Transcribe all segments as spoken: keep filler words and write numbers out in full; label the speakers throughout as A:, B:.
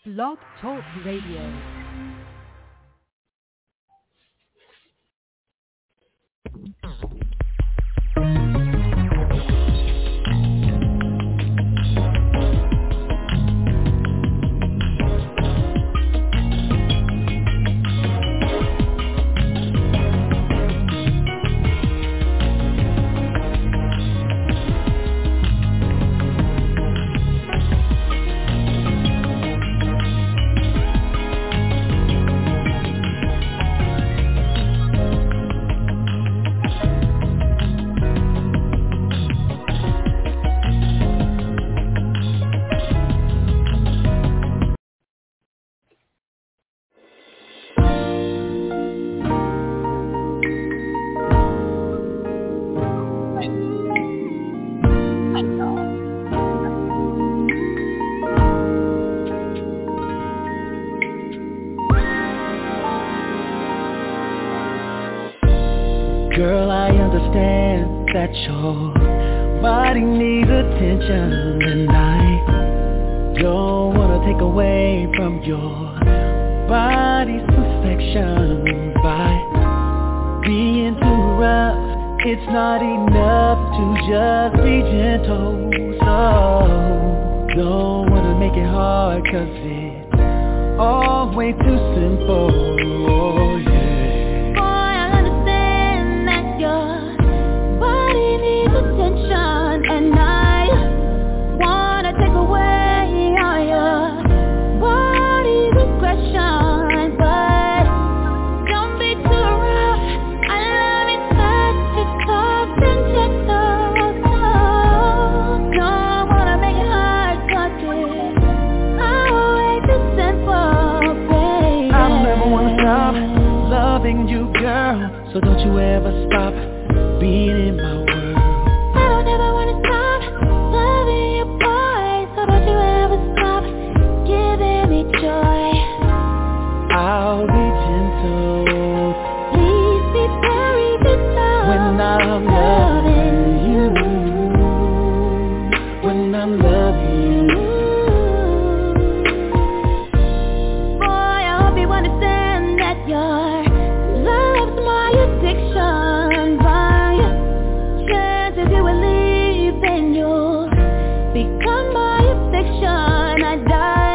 A: Blog Talk Radio.
B: Girl, I understand that your body needs attention, and I don't wanna take away from your body's perfection by being too rough. It's not enough to just be gentle, so don't wanna make it hard, 'cause it's all way too simple. Oh, yeah.
C: And I wanna take away all your body's aggression, but don't be too rough. I love it such a soft and gentle, so don't wanna make it hard, 'cause it's always too simple, baby.
B: I'll never wanna stop loving you, girl, so don't you ever stop being in my world. I'll be gentle.
C: Please be very gentle
B: when I'm loving you. When I'm loving you.
C: Boy, I hope you understand that your love's my addiction. By chances you will leave, then you'll become my addiction. I die.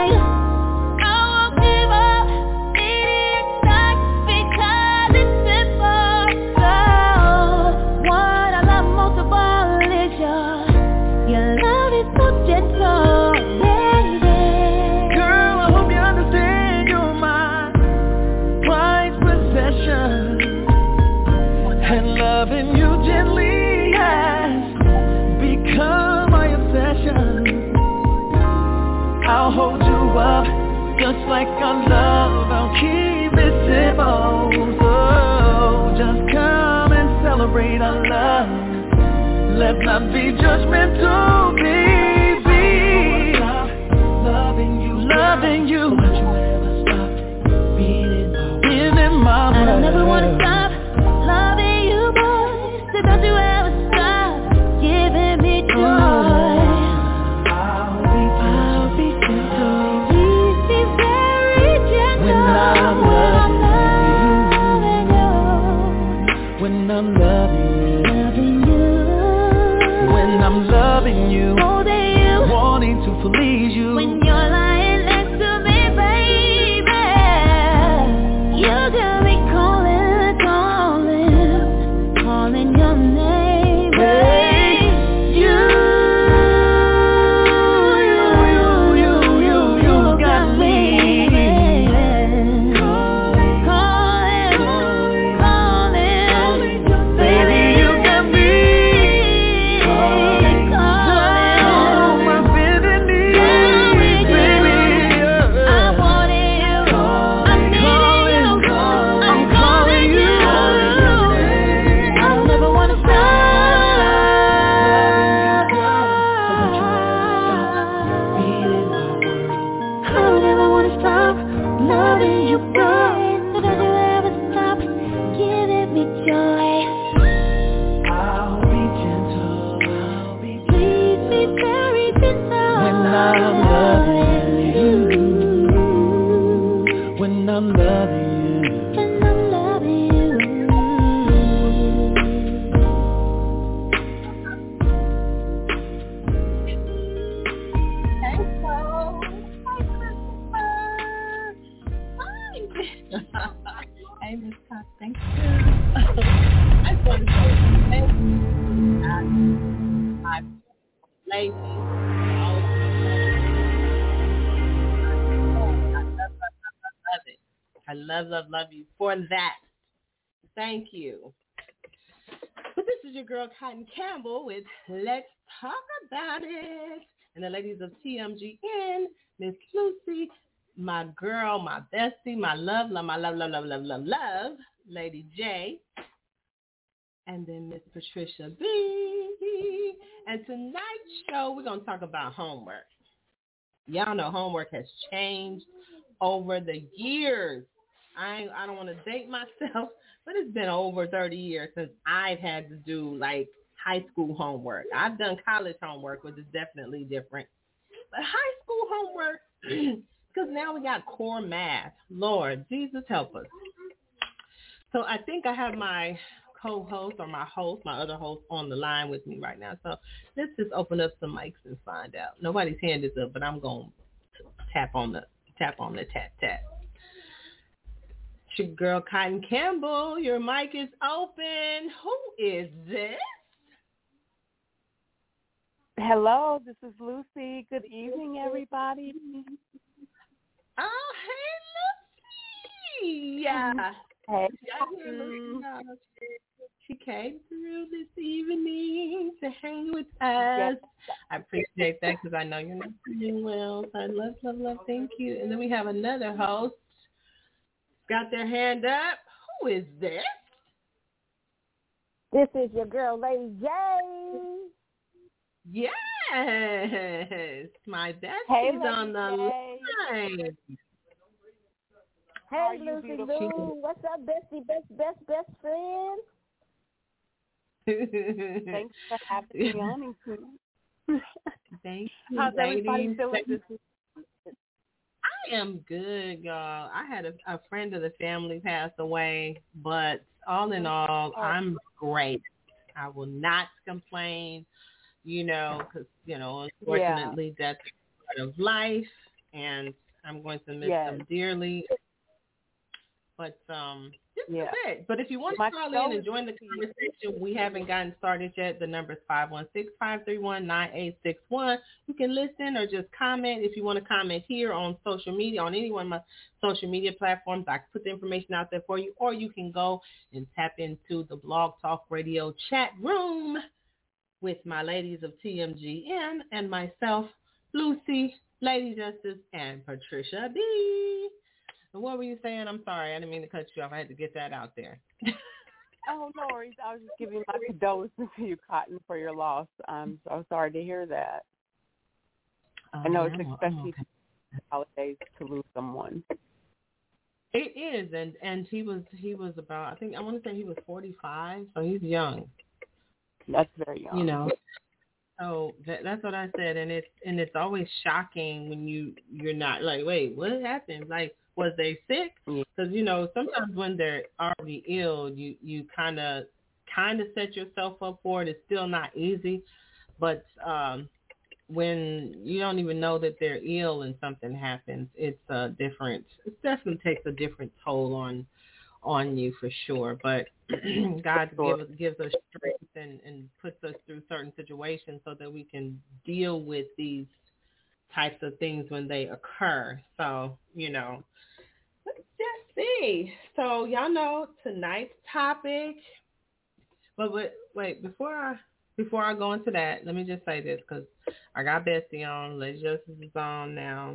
B: And loving you gently has become my obsession. I'll hold you up just like I love. I'll keep it simple. So just come and celebrate our love. Let's not be judgmental, baby. Loving you, loving you. Don't you ever stop being in my world. Being in my world.
C: And I never wanna stop loving you, boy. So don't you ever stop giving me joy.
B: Oh, I'll be gentle. I'll be gentle.
C: Please be very gentle
B: when I'm
C: loving you.
B: When I'm loving you.
C: Loving you.
B: When I'm loving you.
C: Holding you.
B: Wanting to please you.
C: When you're lying next to me, baby.
D: Hey, Miss Cox, thank you. I just want to say thank you. I, I ladies. I love it. I love, love, love you for that. Thank you. But this is your girl Cotton Campbell with Let's Talk About It. And the ladies of T M G N, Miss Lucy, my girl, my bestie, my love, love, my love, love, love, love, love, love, Lady J, and then Miss Patricia B. And tonight's show, we're going to talk about homework. Y'all know homework has changed over the years. I I don't want to date myself, but it's been over thirty years since I've had to do, like, high school homework. I've done college homework, which is definitely different. But high school homework, because now we got core math. Lord, Jesus help us. So I think I have my co-host or my host, my other host on the line with me right now. So let's just open up some mics and find out. Nobody's hand is up, but I'm going to tap on the tap on the tap tap. It's your girl Cotton Campbell. Your mic is open. Who is this?
E: Hello, this is Lucy. Good evening, everybody.
D: Oh, hey, Lucy. Yeah.
E: Hey.
D: She came through this evening to hang with us. Yes. I appreciate that because I know you're not feeling well. So I love, love, love. Thank you. And then we have another host. Got their hand up. Who is this?
F: This is your girl, Lady J.
D: Yes, my bestie's
F: hey,
D: on the line.
F: Hey, Lucy Lou. What's up, bestie, best, best, best friend?
E: Thanks for having me on.
D: Thank you,
E: How's
D: ladies.
E: everybody feeling this week?
D: I am good, y'all. I had a, a friend of the family pass away, but all in all, oh. I'm great. I will not complain. You know, because, you know, unfortunately, yeah. that's part of life, and I'm going to miss yes. them dearly. But um, this yeah. is it. But if you want to My call in and join the conversation, we haven't gotten started yet. The number is five one six, five three one, nine eight six one. You can listen or just comment. If you want to comment here on social media, on any one of my social media platforms, I can put the information out there for you, or you can go and tap into the Blog Talk Radio chat room with my ladies of T M G N and myself, Lucy, Lady Justice, and Patricia B. And what were you saying? I'm sorry. I didn't mean to cut you off. I had to get that out there.
E: Oh, no worries. I was just giving my condolences to you, Cotton, for your loss. I'm so sorry to hear that.
D: Oh,
E: I know
D: yeah.
E: it's especially
D: oh, okay.
E: holidays to lose someone.
D: It is, and, and he was he was about, I think, I want to say he was forty-five, so he's young.
E: That's very young.
D: You know, so that, that's what I said, and it's and it's always shocking when you you're not like, wait, what happened? Like, was they sick? Because yeah. you know, sometimes when they're already ill, you you kind of kind of set yourself up for it. It's still not easy, but um, when you don't even know that they're ill and something happens, it's a different. It definitely takes a different toll on. on you for sure, but God gives, gives us strength and, and puts us through certain situations so that we can deal with these types of things when they occur. So, you know, let's just see. So y'all know tonight's topic, but wait, wait before I before I go into that, let me just say this because I got Bessie on, Lady Justice is on now,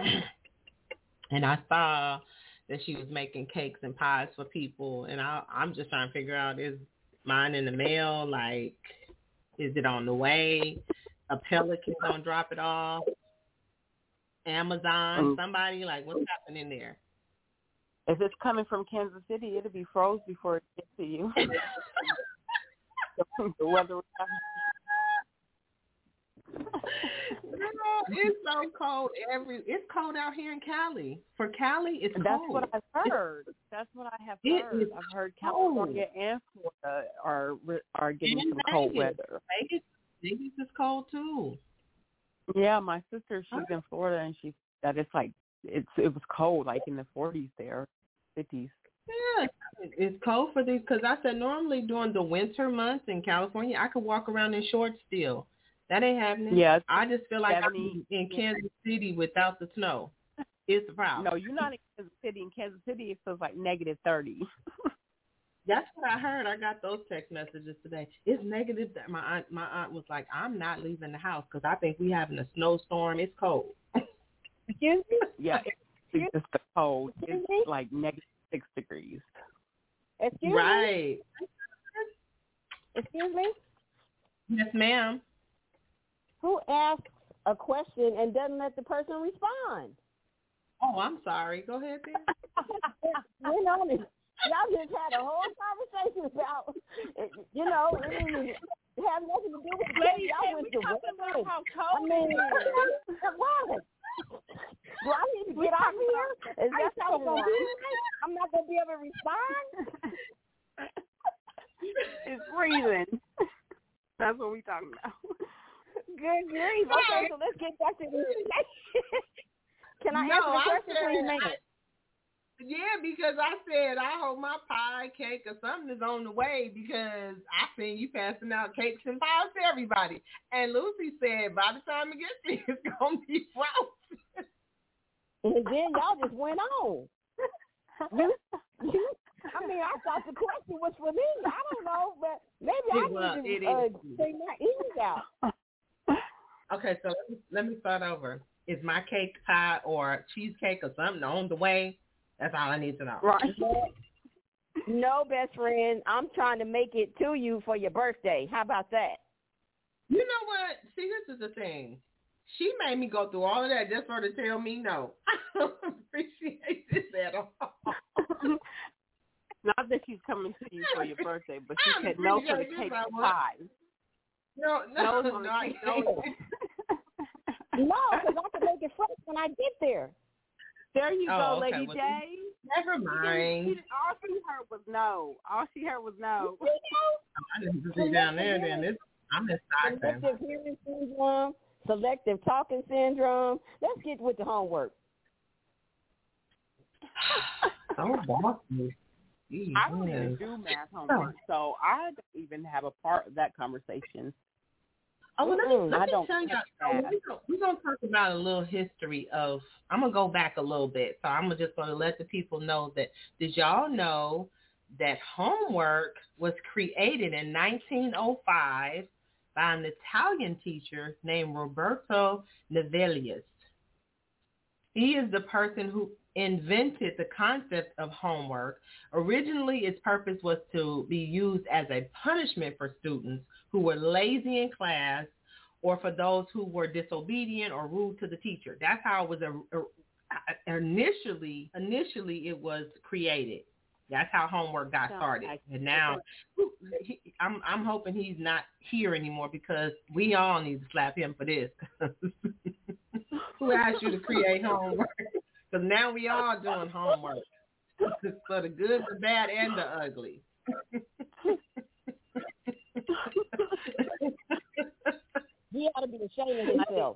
D: and I saw that she was making cakes and pies for people. And I, I'm just trying to figure out, is mine in the mail? Like, is it on the way? A Pelican gonna drop it off? Amazon? Somebody? Like, what's happening there?
E: If it's coming from Kansas City, it'll be froze before it gets to you. The weather.
D: Girl, it's so cold. Every it's cold out here in Cali. For Cali, it's
E: That's
D: cold.
E: That's what I've heard. It's, That's what I have
D: it
E: heard. I've heard California cold. and Florida are are getting and some Vegas. cold weather.
D: Vegas, Vegas is cold too.
E: Yeah, my sister, she's in Florida, and she that it's like it's it was cold, like in the forties there. fifties.
D: Yeah, it's cold for these because I said normally during the winter months in California, I could walk around in shorts still. That ain't happening.
E: Yeah,
D: I just feel like
E: seventy,
D: I'm in
E: yeah.
D: Kansas City without the snow. It's the problem.
E: No, you're not in Kansas City. In Kansas City, it feels like negative thirty.
D: That's what I heard. I got those text messages today. It's negative. That my aunt, my aunt was like, I'm not leaving the house because I think we having a snowstorm. It's cold.
F: Excuse me?
E: Yeah, it's just the cold.
F: Excuse
E: It's
F: me?
E: like negative six degrees.
F: Excuse
D: Right.
F: me? Excuse me?
D: Yes, ma'am.
F: Who asks a question and doesn't let the person respond?
D: Oh, I'm sorry. Go ahead, then.
F: You know, y'all just had a whole conversation about, you know, it didn't have nothing to do with the
E: Lady,
F: y'all
E: can
F: went
E: we
F: to
E: talk
F: work.
E: about how
F: I
E: cold
F: mean,
E: it is?
F: what? Do I need to get out here? Is that how it's going to be? I'm not going to be able to respond?
E: It's freezing. That's what we talking about.
F: Good grief. Okay, so let's get back to this. Can I
D: No,
F: answer the
D: I
F: question,
D: said,
F: please, ma'am?
D: I- Yeah, because I said I hope my pie, cake, or something is on the way because I seen you passing out cakes and pies to everybody. And Lucy said by the time it gets here, it's going to be frozen.
F: And then y'all just went on. You, you, I mean, I thought the question was for me. I don't know, but maybe I
D: It was,
F: need
D: it
F: to uh,
D: is.
F: take my ears out.
D: Okay, so let me, let me start over. Is my cake, pie, or cheesecake or something on the way? That's all I need to know.
E: Right.
F: No, best friend, I'm trying to make it to you for your birthday. How about that?
D: You know what? See, this is the thing. She made me go through all of that just for her to tell me no. I don't appreciate this at all.
E: Not that she's coming to you for your birthday, but she
D: I
E: said no for the
D: appreciate
E: cake
D: this, I
E: and
D: would.
E: pie.
D: No, no,
E: No,
D: no,
E: no,
D: I
E: no.
D: can't.
F: No, because I can make it fresh when I get there.
E: There you
D: Oh,
E: go,
D: okay.
E: Lady
D: Well,
E: J.
D: Never
E: She didn't-
D: mind.
E: she didn't- all she heard was no. All she heard was no.
D: I need to sit down there then. It's, I'm in Stockton.
F: Selective hearing syndrome, selective talking syndrome. Let's get with the homework.
D: So bossy. Gee,
E: I don't
D: man.
E: even do math homework, so I don't even have a part of that conversation.
D: Oh, well, let
F: Mm-mm,
D: me,
F: I
D: let me
F: don't
D: tell you.
E: touch
D: Oh,
E: that.
D: we're going we're gonna talk about a little history of, I'm going to go back a little bit. So I'm just going to let the people know that, did y'all know that homework was created in nineteen oh five by an Italian teacher named Roberto Novellius? He is the person who invented the concept of homework. Originally, its purpose was to be used as a punishment for students who were lazy in class or for those who were disobedient or rude to the teacher. That's how it was a, a, initially, initially it was created. That's how homework got started. And now he, I'm, I'm hoping he's not here anymore because we all need to slap him for this. Who asked you to create homework? Because now we all doing homework. For the good, the bad, and the ugly.
F: He ought to be ashamed of himself.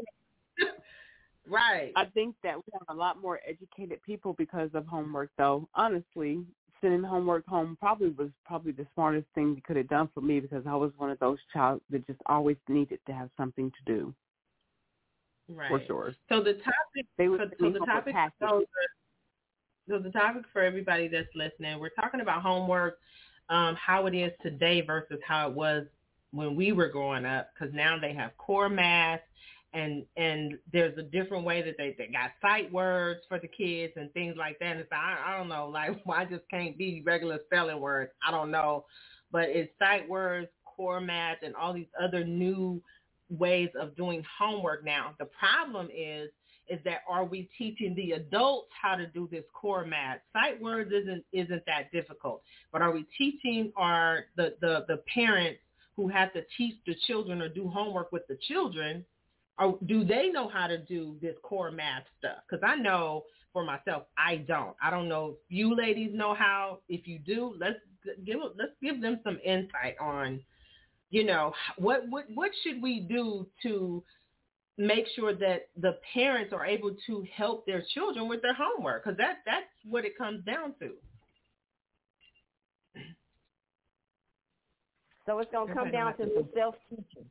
D: Right.
E: I think that we have a lot more educated people because of homework, though. Honestly, sending homework home probably was probably the smartest thing you could have done for me because I was one of those child that just always needed to have something to do.
D: Right.
E: For sure.
D: So the topic,
E: They would
D: so,
E: send
D: so
E: me
D: the
E: homework
D: topic,
E: packets.
D: so, so the topic for everybody that's listening, we're talking about homework, um, how it is today versus how it was when we were growing up. Because now they have core math, and and there's a different way that they, they got sight words for the kids and things like that. And it's, I, I don't know, like why just can't be regular spelling words? I don't know, but it's sight words, core math, and all these other new ways of doing homework now. The problem is is that are we teaching the adults how to do this core math? Sight words isn't isn't that difficult, but are we teaching our the the, the parents who have to teach the children or do homework with the children, or do they know how to do this core math stuff? Because I know for myself, I don't. I don't know if you ladies know how. If you do, let's give let's give them some insight on, you know, what what what should we do to make sure that the parents are able to help their children with their homework, because that, that's what it comes down to.
F: So it's going to come down to some self-teaching.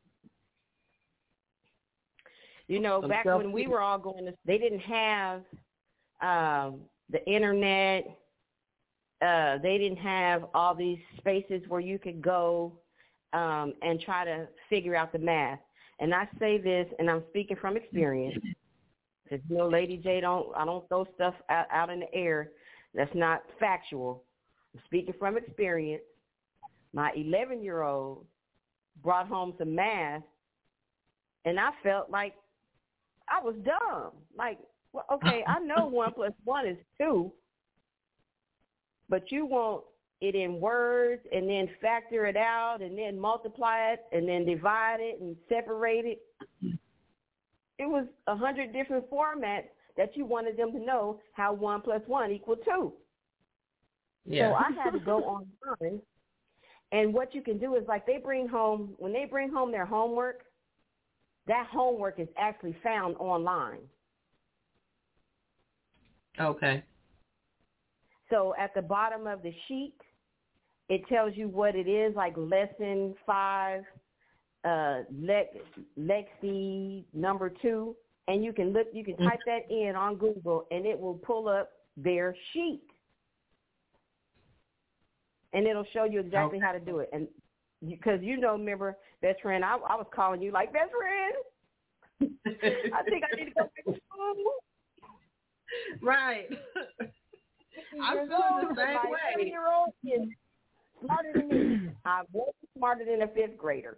F: You know, some back when we were all going to, they didn't have um, the internet. Uh, they didn't have all these spaces where you could go um, and try to figure out the math. And I say this, and I'm speaking from experience. Because, you know, Lady J, don't, I don't throw stuff out, out in the air that's not factual. I'm speaking from experience. My eleven-year-old brought home some math, and I felt like I was dumb. Like, well, okay, I know one plus one is two, but you want it in words and then factor it out and then multiply it and then divide it and separate it. It was a hundred different formats that you wanted them to know how one plus one equal two. Yeah. So I had to go online. And what you can do is, like, they bring home, when they bring home their homework, that homework is actually found online.
D: Okay.
F: So at the bottom of the sheet, it tells you what it is, like lesson five, uh, Lex, Lexi number two, and you can look, you can type that in on Google, and it will pull up their sheet. And it'll show you exactly okay. how to do it. And because, you know, remember, best friend, I, I was calling you like, best friend, I think I need to go back to school.
D: Right. I'm feeling the same way.
F: seven-year-old is smarter than me. I was smarter than a fifth grader.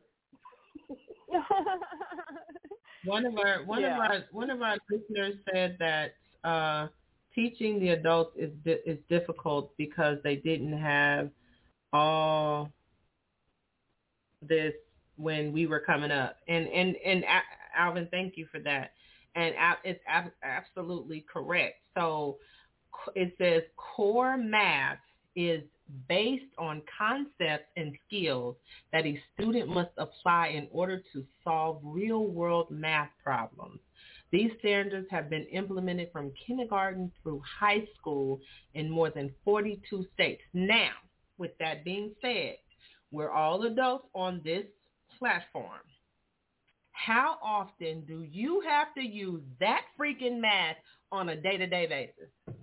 D: one of our one yeah. of our one of our listeners said that uh, teaching the adults is di- is difficult because they didn't have all this when we were coming up. And and and Alvin, thank you for that. And it's ab- absolutely correct. So it says core math is based on concepts and skills that a student must apply in order to solve real-world math problems. These standards have been implemented from kindergarten through high school in more than forty-two states. Now, with that being said, we're all adults on this platform. How often do you have to use that freaking math on a day-to-day basis?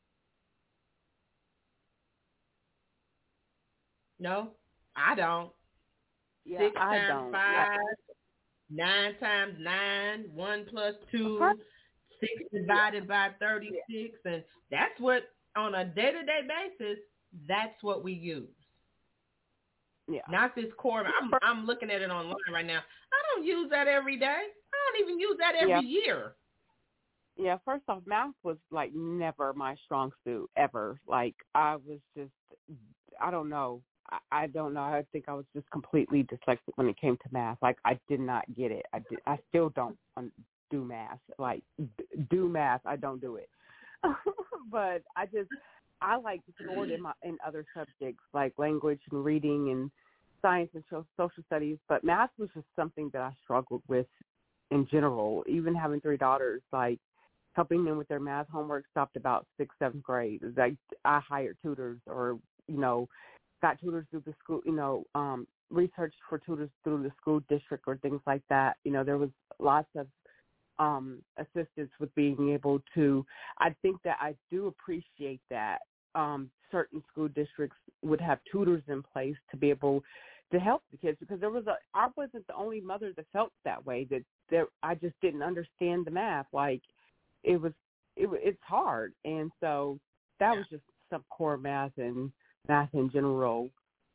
D: No, I don't.
E: Yeah,
D: Six
E: I
D: times
E: don't.
D: five, nine times nine, one plus two, uh-huh. six divided by thirty-six, yeah. and that's what, on a day-to-day basis, that's what we use.
E: Yeah.
D: Not this core. I'm I'm looking at it online right now. I don't use that every day. I don't even use that every
E: yeah.
D: year.
E: Yeah, first off, math was like never my strong suit ever. Like I was just, I don't know. I, I don't know. I think I was just completely dyslexic when it came to math. Like I did not get it. I did, I still don't do math. Like do math. I don't do it. But I just, I like scored in my in other subjects like language and reading and science and social studies. But math was just something that I struggled with in general. Even having three daughters, like helping them with their math homework stopped about sixth, seventh grade. Like I hired tutors, or you know, got tutors through the school. You know, um, researched for tutors through the school district or things like that. You know, there was lots of um, assistance with being able to. I think that I do appreciate that. Um, certain school districts would have tutors in place to be able to help the kids, because there was a, I wasn't the only mother that felt that way, that there, I just didn't understand the math. Like it was, it, it's hard. And so that yeah. was just some core math and math in general.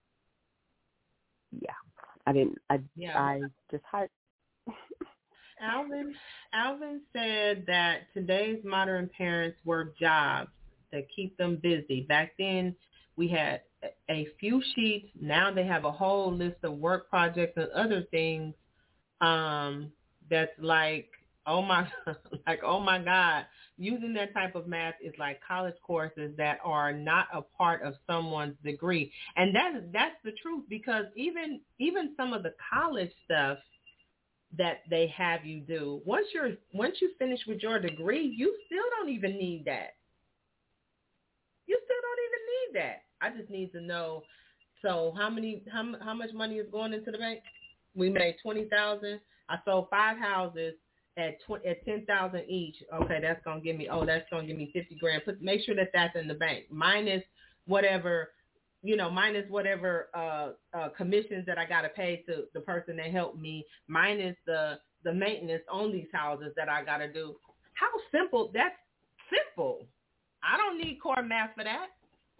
E: Yeah. I didn't, I, yeah. I just hired.
D: Alvin, Alvin said that today's modern parents work jobs that keep them busy. Back then, we had a few sheets. Now they have a whole list of work projects and other things. Um, that's like, oh my, like oh my God, using that type of math is like college courses that are not a part of someone's degree, and that's that's the truth. Because even even some of the college stuff, that they have you do. Once you're once you finish with your degree, you still don't even need that. You still don't even need that. I just need to know. So how many how how much money is going into the bank? We made twenty thousand. I sold five houses at tw- at ten thousand each. Okay, that's gonna give me. Oh, that's gonna give me fifty grand. Put make sure that that's in the bank minus whatever. You know, minus whatever uh, uh, commissions that I got to pay to the person that helped me, minus the, the maintenance on these houses that I got to do. How simple? That's simple. I don't need core math for that.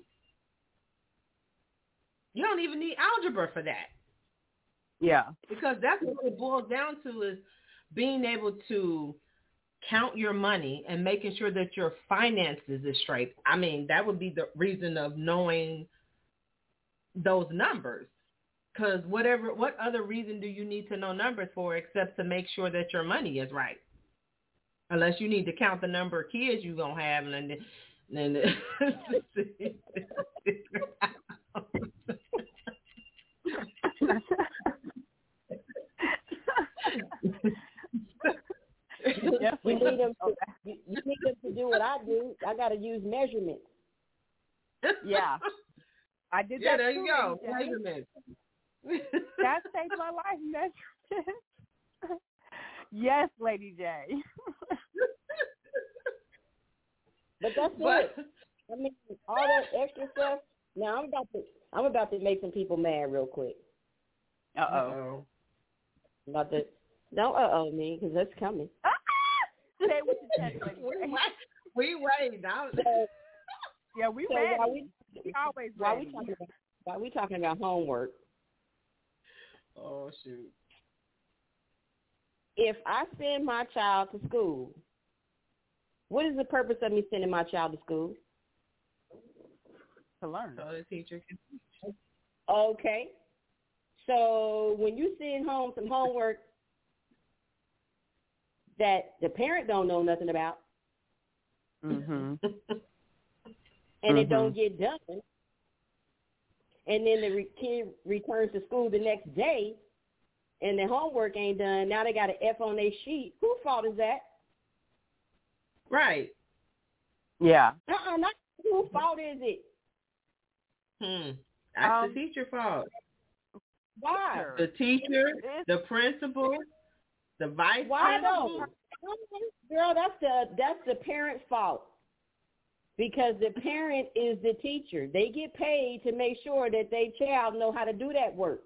D: You don't even need algebra for that.
E: Yeah.
D: Because that's what it boils down to is being able to count your money and making sure that your finances is straight. I mean, that would be the reason of knowing those numbers, because whatever, what other reason do you need to know numbers for except to make sure that your money is right? Unless you need to count the number of kids you're going to have and then, then
F: you need them to, you, you need them to do what I do. I got to use measurements.
E: Yeah. I did
D: yeah,
E: that
D: there
E: too,
D: you go.
E: Measurements. That saved my life, measurements. Yes, Lady J.
F: But that's but, it. I mean, all that extra stuff. Now I'm about to, I'm about to make some people mad real quick.
E: Uh oh.
F: About to, don't uh oh me, because that's coming.
E: Say what you said, Lady J.
D: We wait now.
F: So,
E: yeah, we
F: so
E: ready.
F: While we,
E: we always
F: while
E: ready.
F: we talking about, while we talking about homework.
D: Oh shoot.
F: If I send my child to school, what is the purpose of me sending my child to school?
E: To learn.
D: So the teacher can teach.
F: Okay. So when you send home some homework that the parent don't know nothing about,
E: mm-hmm.
F: and
E: mm-hmm.
F: it don't get done, and then the re- kid returns to school the next day, and the homework ain't done, now they got an F on their sheet. Whose fault is that?
D: Right.
E: Yeah.
F: Uh-uh, not whose fault is it?
D: Hmm. That's um, the teacher's fault.
F: Why?
D: The teacher, the principal, the vice
F: Why
D: principal.
F: No? Girl, that's the that's the parent's fault. Because the parent is the teacher. They get paid to make sure that their child know how to do that work.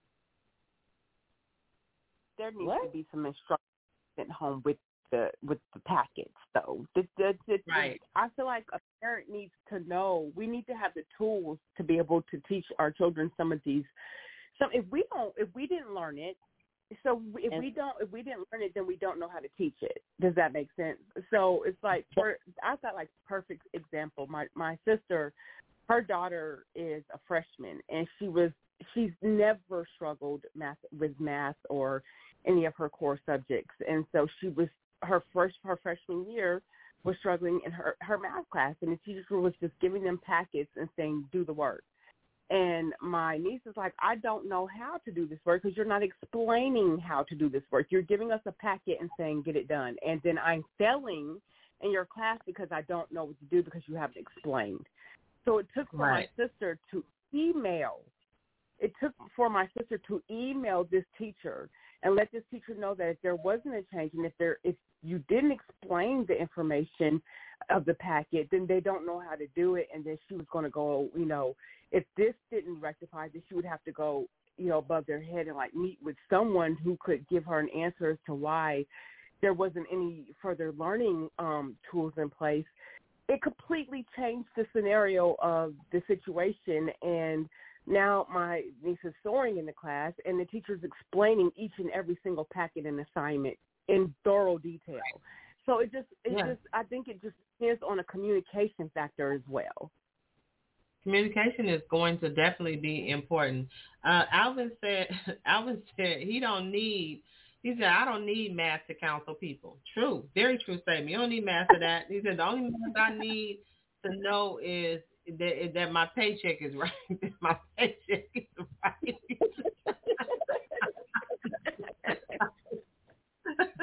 E: There needs
F: what?
E: to be some instruction at home with the with the packets, though. The, the, the,
D: right.
E: I feel like a parent needs to know. We need to have the tools to be able to teach our children some of these. So if we don't, if we didn't learn it, so if we don't, if we didn't learn it, then we don't know how to teach it. Does that make sense? So it's like, for, I've got like perfect example. My my sister, her daughter is a freshman, and she was she's never struggled math with math or any of her core subjects, and so she was her first her freshman year was struggling in her her math class, and the teacher was just giving them packets and saying, do the work. And my niece is like, I don't know how to do this work because you're not explaining how to do this work. You're giving us a packet and saying, get it done. And then I'm failing in your class because I don't know what to do because you haven't explained. So it took for
D: right.
E: my sister to email. It took for my sister to email this teacher and let this teacher know that if there wasn't a change and if there if you didn't explain the information of the packet, then they don't know how to do it. And then she was going to go, you know, if this didn't rectify this, she would have to go, you know, above their head and like meet with someone who could give her an answer as to why there wasn't any further learning um, tools in place. It completely changed the scenario of the situation. And now my niece is soaring in the class, and the teacher's explaining each and every single packet and assignment in thorough detail. So it just, it yeah. just, I think it just depends on a communication factor as well.
D: Communication is going to definitely be important. Uh, Alvin said, Alvin said he don't need, he said, I don't need math to counsel people. True. Very true statement. You don't need math for that. He said, the only math I need to know is that, that my paycheck is right. That my paycheck is right.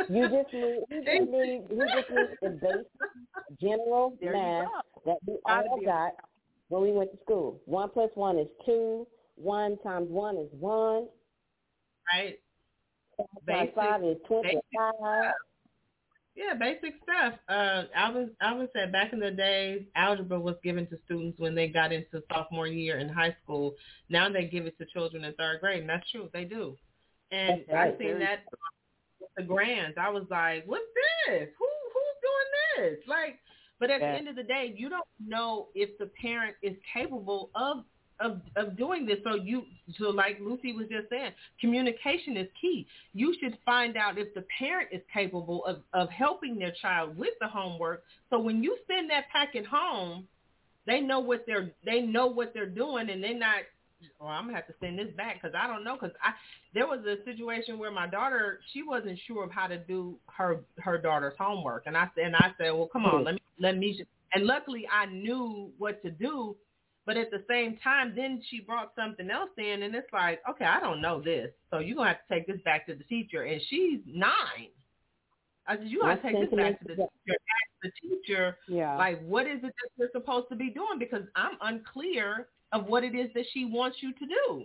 F: You just need, you just need, you just need the basic general
E: There
F: math that we all got when we went to school. One plus one is two. One times one is one.
D: Right.
F: Five times five is twenty-five.
D: Yeah, basic stuff. Uh, Alvin, Alvin said back in the day, algebra was given to students when they got into sophomore year in high school. Now they give it to children in third grade, and that's true. They do. And
F: right.
D: I've seen that with the grands. I was like, what's this? Who Who's doing this? Like, but at yeah. the end of the day, you don't know if the parent is capable of Of, of doing this. So you, so like Lucy was just saying, communication is key. You should find out if the parent is capable of, of helping their child with the homework. So when you send that packet home, they know what they're, they know what they're doing, and they're not, oh, I'm gonna have to send this back because I don't know. Because I, there was a situation where my daughter, she wasn't sure of how to do her, her daughter's homework. And I said, and I said, well, come on, let me, let me, and luckily I knew what to do. But at the same time, then she brought something else in, and it's like, okay, I don't know this, so you're going to have to take this back to the teacher. And she's nine. I said, you got to take this back to the teacher. Ask the teacher,
E: yeah.
D: like, what is it that you're supposed to be doing? Because I'm unclear of what it is that she wants you to do.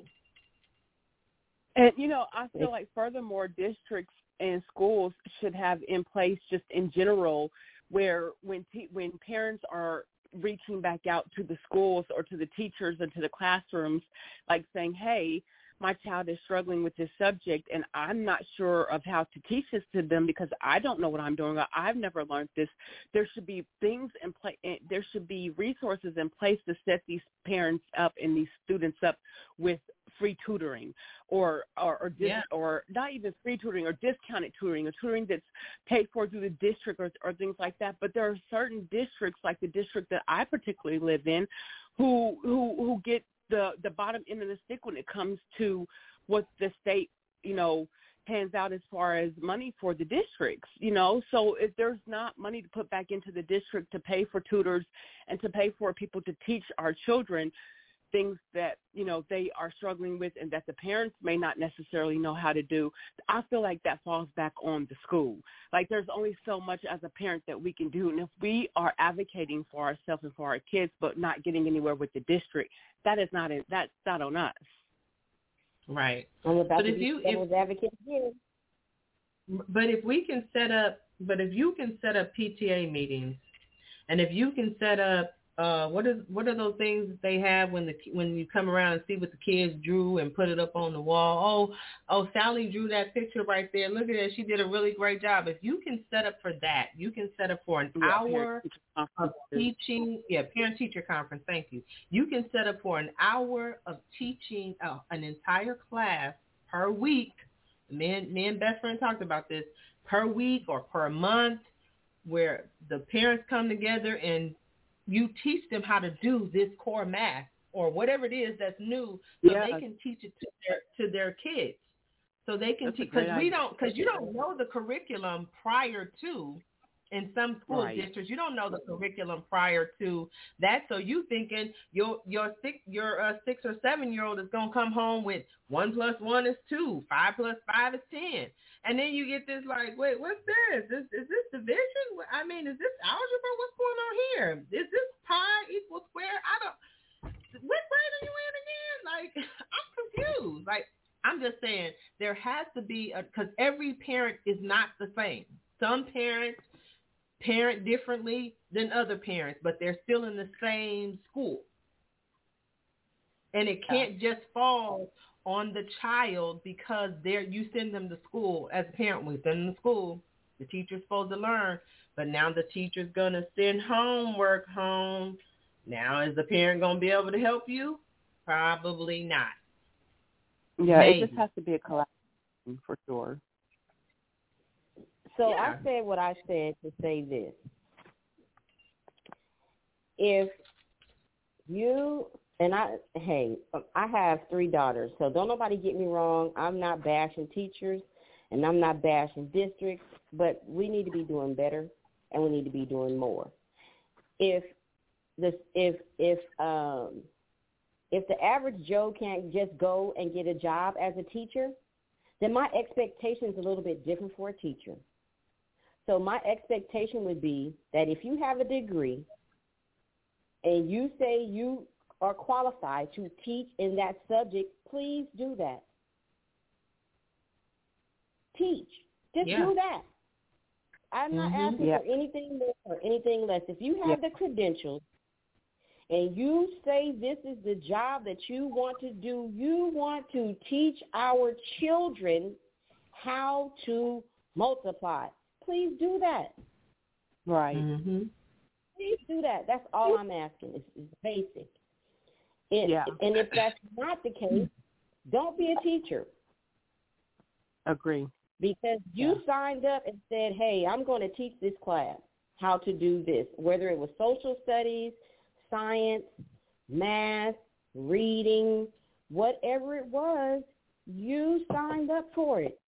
E: And, you know, I feel like furthermore, districts and schools should have in place just in general where when te- when parents are reaching back out to the schools or to the teachers and to the classrooms, like saying, hey, my child is struggling with this subject and I'm not sure of how to teach this to them because I don't know what I'm doing. I've never learned this. There should be things in place. There should be resources in place to set these parents up and these students up with free tutoring or or or, dis- yeah. or not even free tutoring or discounted tutoring or tutoring that's paid for through the district or, or things like that. But there are certain districts, like the district that I particularly live in, who who who get the, the bottom end of the stick when it comes to what the state, you know, hands out as far as money for the districts, you know. So if there's not money to put back into the district to pay for tutors and to pay for people to teach our children things that, you know, they are struggling with and that the parents may not necessarily know how to do, I feel like that falls back on the school. Like there's only so much as a parent that we can do. And if we are advocating for ourselves and for our kids but not getting anywhere with the district, that is not a, that's not on us.
D: Right.
F: I'm about
D: but
F: to
D: if
F: be
D: you if,
F: advocate here.
D: But if we can set up, but if you can set up P T A meetings, and if you can set up Uh, what is what are those things that they have when the when you come around and see what the kids drew and put it up on the wall? Oh, oh, Sally drew that picture right there. Look at it. She did a really great job. If you can set up for that, you can set up for an yeah, hour of teaching. Yeah, parent-teacher conference. Thank you. You can set up for an hour of teaching uh, an entire class per week. Me and, me and best friend talked about this, per week or per month, where the parents come together and you teach them how to do this core math or whatever it is that's new, so yeah. they can teach it to their to their kids. So they can teach, because we don't, because you don't know the curriculum prior to. In some school right. districts, you don't know the curriculum prior to that, so you thinking your your six your uh, six or seven year old is gonna come home with one plus one is two, five plus five is ten, and then you get this like, wait, what's this? Is is this division? I mean, is this algebra? What's going on here? Is this pi equals square? I don't. What grade are you in again? Like, I'm confused. Like, I'm just saying there has to be a, because every parent is not the same. Some parents parent differently than other parents, but they're still in the same school. And it can't just fall on the child because they're you send them to school. As a parent, we send them to school. The teacher's supposed to learn, but now the teacher's going to send homework home. Now is the parent going to be able to help you? Probably not.
E: Yeah,
D: Maybe.
E: It just has to be a collaboration for sure.
F: So
D: yeah.
F: I said what I said to say this. If you, and I, hey, I have three daughters, so don't nobody get me wrong. I'm not bashing teachers, and I'm not bashing districts, but we need to be doing better, and we need to be doing more. If this, if if um, if the average Joe can't just go and get a job as a teacher, then my expectation is a little bit different for a teacher. So my expectation would be that if you have a degree and you say you are qualified to teach in that subject, please do that. Teach. Just
D: yeah.
F: do that. I'm not
D: mm-hmm.
F: asking
E: yeah.
F: for anything more or anything less. If you have yeah. the credentials and you say this is the job that you want to do, you want to teach our children how to multiply. Please do that.
E: Right.
D: Mm-hmm.
F: Please do that. That's all I'm asking. It's, it's basic. And,
E: yeah.
F: and if that's not the case, don't be a teacher.
E: Agree.
F: Because you
E: yeah.
F: signed up and said, hey, I'm going to teach this class how to do this, whether it was social studies, science, math, reading, whatever it was, you signed up for it.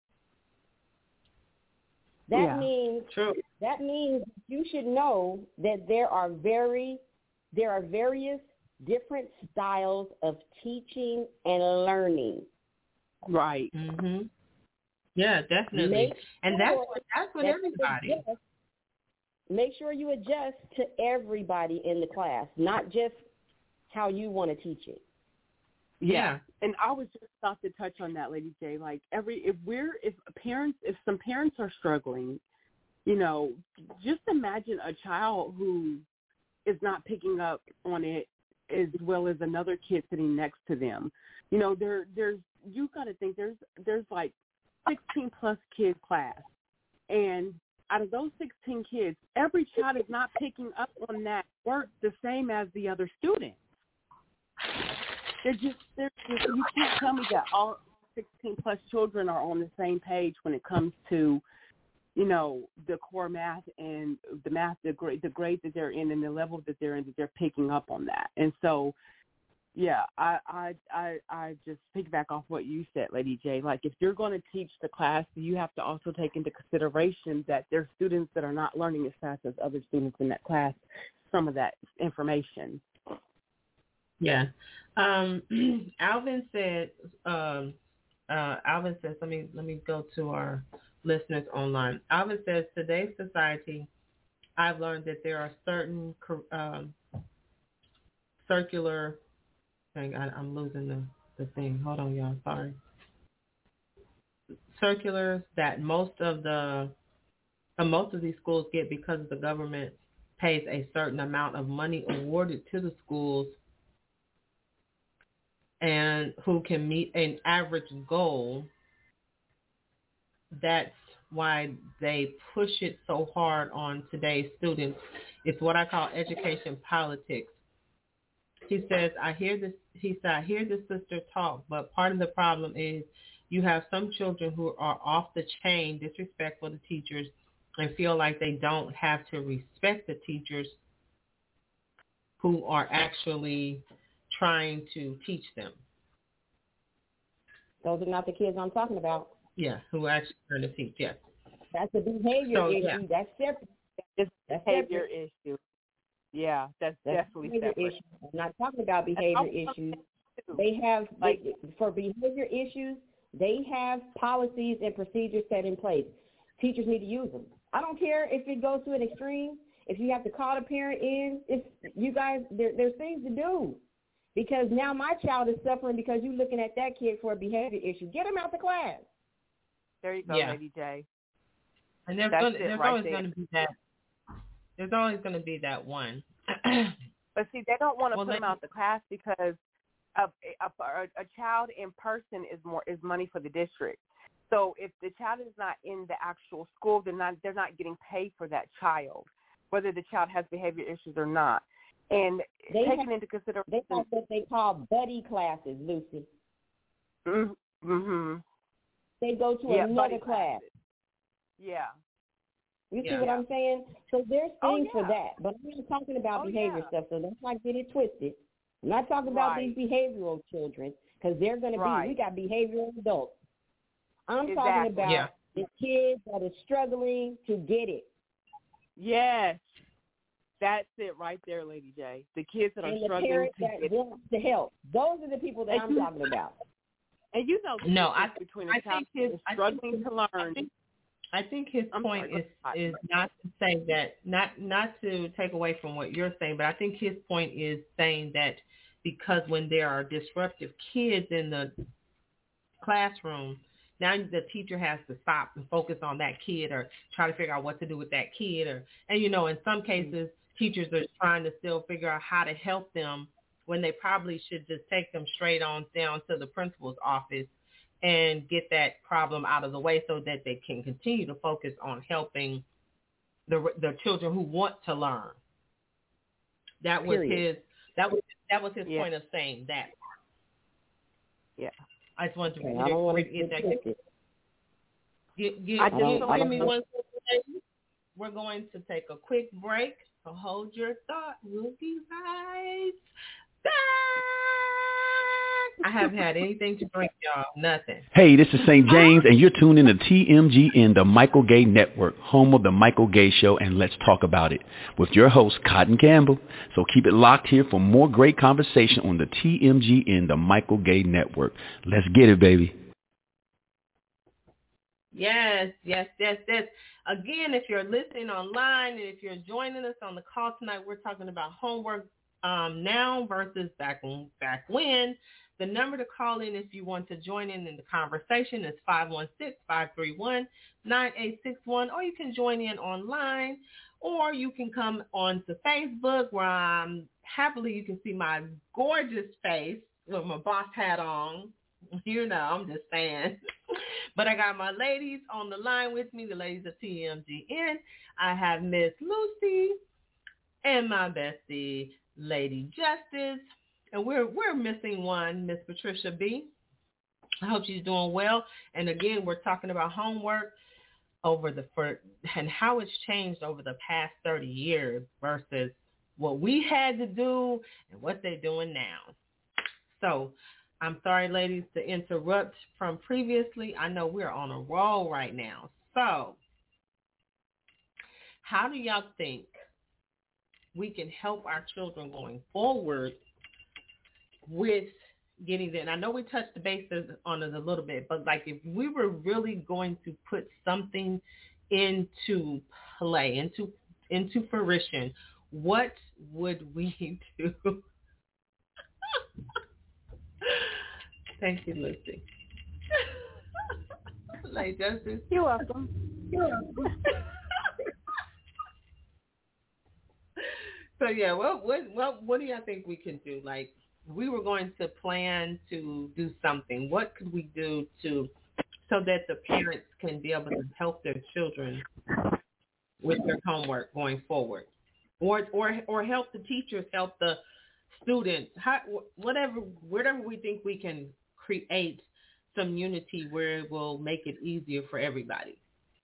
F: That
E: yeah.
F: means
D: True.
F: that means you should know that there are very there are various different styles of teaching and learning.
E: Right.
D: Mhm. Yeah, definitely.
F: Make
D: and
F: sure
D: that's what, that's what
F: that
D: everybody.
F: Adjust, make sure you adjust to everybody in the class, not just how you want to teach it.
E: Yeah.
D: yeah.
E: And I was just about to touch on that, Lady J. Like every if we're if parents if some parents are struggling, you know, just imagine a child who is not picking up on it as well as another kid sitting next to them. You know, there there's you got to think there's there's like sixteen plus kid class, and out of those sixteen kids, every child is not picking up on that work the same as the other students. They're just, they're just, you can't tell me that all sixteen plus children are on the same page when it comes to, you know, the core math and the math, the grade, the grade that they're in and the level that they're in, that they're picking up on that. And so, yeah, I, I, I, I just piggyback off what you said, Lady J. Like, if you're going to teach the class, you have to also take into consideration that there's students that are not learning as fast as other students in that class, some of that information.
D: Yeah. Um, Alvin said, um, uh, Alvin says, let me, let me go to our listeners online. Alvin says, today's society, I've learned that there are certain um, circular, dang, I, I'm losing the, the thing. Hold on, y'all. Sorry. Circulars that most of the, uh, most of these schools get because the government pays a certain amount of money awarded to the schools and who can meet an average goal. That's why they push it so hard on today's students. It's what I call education politics. He says, I hear this, he said, I hear this sister talk, but part of the problem is you have some children who are off the chain, disrespectful to teachers, and feel like they don't have to respect the teachers who are actually trying to teach them.
F: Those are not the kids I'm talking about.
D: Yeah, who are actually trying to teach, yes.
F: That's a behavior
D: so,
F: issue.
D: Yeah.
F: That's separate.
E: It's a
F: That's
E: behavior
F: separate.
E: issue. Yeah, that's, that's definitely
F: behavior
E: separate.
F: Issue. I'm not talking about behavior issues. They have, like, they, for behavior issues, they have policies and procedures set in place. Teachers need to use them. I don't care if it goes to an extreme. If you have to call the parent in, it's, you guys, there, there's things to do. Because now my child is suffering because you're looking at that kid for a behavior issue. Get him out the class.
E: There you go,
D: yeah.
E: Lady J.
D: And there's, gonna, there's right always going to be that. There's always going to be that one.
E: But see, they don't want to
D: well,
E: put them out the class because a, a, a, a child in person is more is money for the district. So if the child is not in the actual school, they're not they're not getting paid for that child, whether the child has behavior issues or not. And
F: they
E: taking
F: have,
E: into consideration,
F: they have what they call buddy classes, Lucy.
E: Mm-hmm.
F: They go to
E: yeah,
F: another class.
E: Classes. Yeah.
F: You see
D: yeah.
F: what I'm saying? So there's things
E: oh, yeah.
F: for that. But I'm not talking about
E: oh,
F: behavior
E: yeah.
F: stuff, so let's not get it twisted. I'm not talking about
E: right.
F: these behavioral children because they're going
E: right.
F: to be, we got behavioral adults. I'm
E: exactly.
F: talking about
D: yeah.
F: the kids that are struggling to get it.
E: Yes. That's it right there, Lady J. The kids that are
F: and the
E: struggling
F: parents
E: to
F: that
E: get
F: want to help. Those are the people that
E: and
F: I'm
E: you,
F: talking about.
E: And you know the
D: no,
E: difference
D: I,
E: between
D: I
E: a child
D: think kids,
E: struggling
D: think,
E: to learn.
D: I think, I think his
E: I'm
D: point
E: sorry,
D: is is not to say that, not not to take away from what you're saying, but I think his point is saying that because when there are disruptive kids in the classroom, now the teacher has to stop and focus on that kid or try to figure out what to do with that kid. Or, and, you know, in some cases, teachers are trying to still figure out how to help them when they probably should just take them straight on down to the principal's office and get that problem out of the way so that they can continue to focus on helping the the children who want to learn. That was
F: Period.
D: his that was that was his
E: Yeah.
D: point of saying that.
E: Yeah.
D: I just wanted to
F: Okay, I don't want to
D: get that.
F: get it.
D: Get, get,
E: I
D: give,
E: just
D: me-
E: don't
D: give me
E: like-
D: one second. We're going to take a quick break. So hold your thought. We'll be right back. I haven't had anything to drink, y'all. Nothing.
G: Hey, this is Saint James, and you're tuned in to T M G N, the Michael Gay Network, home of the Michael Gay Show, and Let's Talk About It, with your host, Cotton Campbell. So keep it locked here for more great conversation on the T M G N, the Michael Gay Network. Let's get it, baby.
D: Yes, yes, yes, yes. Again, if you're listening online and if you're joining us on the call tonight, we're talking about homework um, now versus back when, back when. The number to call in if you want to join in in the conversation is five one six, five three one, nine eight six one, or you can join in online, or you can come on to Facebook where I'm happily you can see my gorgeous face with my boss hat on. You know, I'm just saying. But I got my ladies on the line with me, the ladies of T M G N. I have Miss Lucy and my bestie, Lady Justice. And we're we're missing one, Miss Patricia B. I hope she's doing well. And again, we're talking about homework over the for, and how it's changed over the past thirty years versus what we had to do and what they're doing now. So I'm sorry, ladies, to interrupt from previously. I know we're on a roll right now. So how do y'all think we can help our children going forward with getting there? And I know we touched the bases on it a little bit, but like if we were really going to put something into play, into into fruition, what would we do? Thank you, Lucy. Like Justice.
E: You're welcome.
D: You're welcome. So yeah, what what what what do y'all think we can do? Like, we were going to plan to do something. What could we do to so that the parents can be able to help their children with their homework going forward, or or or help the teachers help the students? How, whatever whatever we think we can create some unity where it will make it easier for everybody.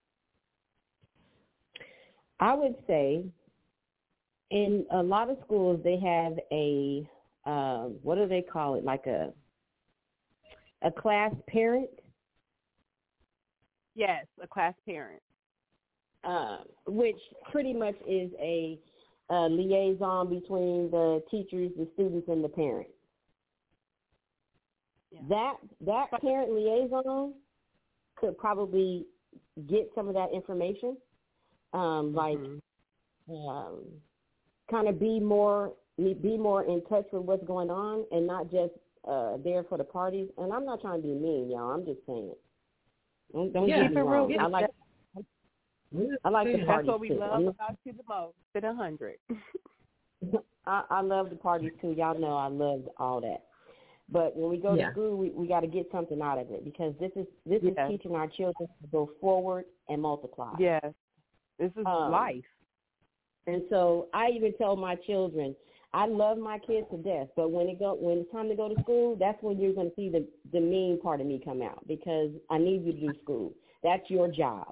F: I would say in a lot of schools they have a um, what do they call it? Like a a class parent.
E: Yes, a class parent.
F: Uh, which pretty much is a, a liaison between the teachers, the students, and the parents.
E: Yeah.
F: That that parent liaison could probably get some of that information, um, like
E: Mm-hmm.
F: um, kind of be more be more in touch with what's going on and not just uh, there for the parties. And I'm not trying to be mean, y'all. I'm just saying. Don't, don't
D: Yeah,
F: get me wrong.
D: yeah,
F: I like I like the
E: That's
F: parties
E: what we
F: too.
E: love
F: I'm-
E: about you the most. At a hundred.
F: I, I love the parties too. Y'all know I love all that. But when we go
D: Yeah.
F: to school, we, we got to get something out of it because this is this
E: Yeah.
F: is teaching our children to go forward and multiply.
E: Yes, this is
F: Um,
E: life.
F: And so I even tell my children, I love my kids to death, but when it go when it's time to go to school, that's when you're going to see the the mean part of me come out because I need you to do school. That's your job.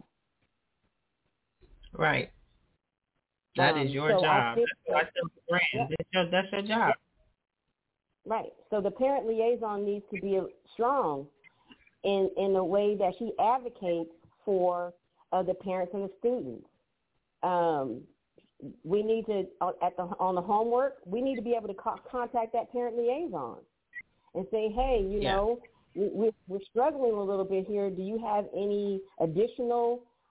D: Right. That
F: Um,
D: is your
F: so I
D: job.
F: think
D: That's, that's your brand.
F: Yeah.
D: That's your, that's your job.
F: Right. So the parent liaison needs to be strong in in a way that she advocates for uh, the parents and the students. Um, we need to uh, at the on the homework. We need to be able to co- contact that parent liaison and say, hey, you
D: Yeah.
F: know, we, we're, we're struggling a little bit here. Do you have any additional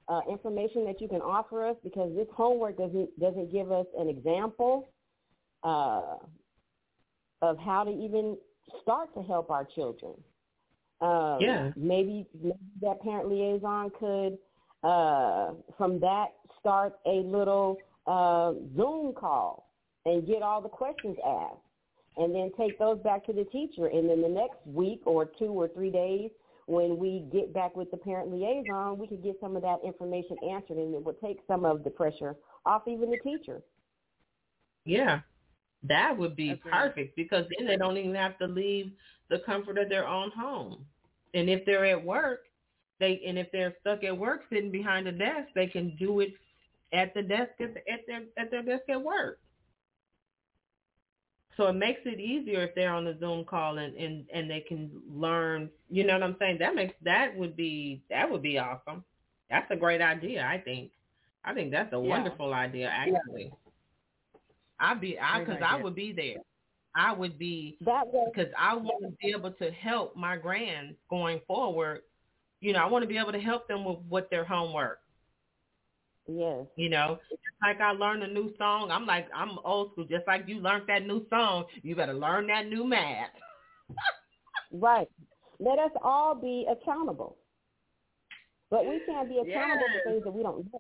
F: uh, information that you can offer us? Because this homework doesn't doesn't give us an example uh, of how to even start to help our children. Um,
D: yeah.
F: Maybe, maybe that parent liaison could, uh, from that, start a little uh, Zoom call and get all the questions asked, and then take those back to the teacher. And then the next week or two or three days, when we get back with the parent liaison, we could get some of that information answered, and it would take some of the pressure off even the teacher.
D: Yeah, that would be
E: Okay.
D: perfect, because then they don't even have to leave the comfort of their own home. And if they're at work, they and if they're stuck at work sitting behind a desk, they can do it at the desk at, the, at their at their desk at work. So it makes it easier if they're on the Zoom call and, and, and they can learn. You know what I'm saying? That makes that would be that would be awesome. That's a great idea. I think. I think that's a
E: Yeah.
D: wonderful idea. Actually, I'd be I
E: Great
D: because I
E: idea.
D: would be there. I would be
F: That way,
D: because I want to be able to help my grands going forward. You know, I want to be able to help them with, with their homework.
F: yes.
D: You know, just like I learned a new song. I'm like, I'm old school. Just like you learned that new song, you better learn that new math.
F: Right. Let us all be accountable. But we can't be accountable
D: Yes.
F: for things that we don't know.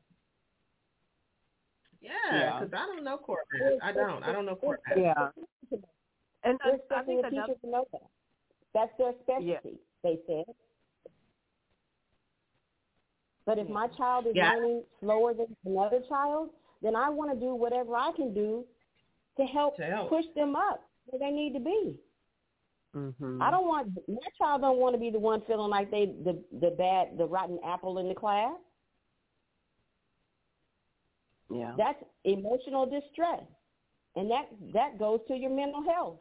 D: Yeah,
E: Yeah.
D: because I don't know court math. I don't. I don't know court math.
E: Yeah. And
F: We're
E: I, I
F: expecting
E: think
F: a
E: another,
F: teacher to know that. That's their specialty, they said. But if
E: Yeah.
F: my child is
D: Yeah.
F: learning slower than another child, then I want to do whatever I can do to help,
D: To help.
F: push them up where they need to be.
E: mm-hmm.
F: I don't want my child don't want to be the one feeling like they the the bad the rotten apple in the class.
E: Yeah.
F: That's emotional distress, and that that goes to your mental health.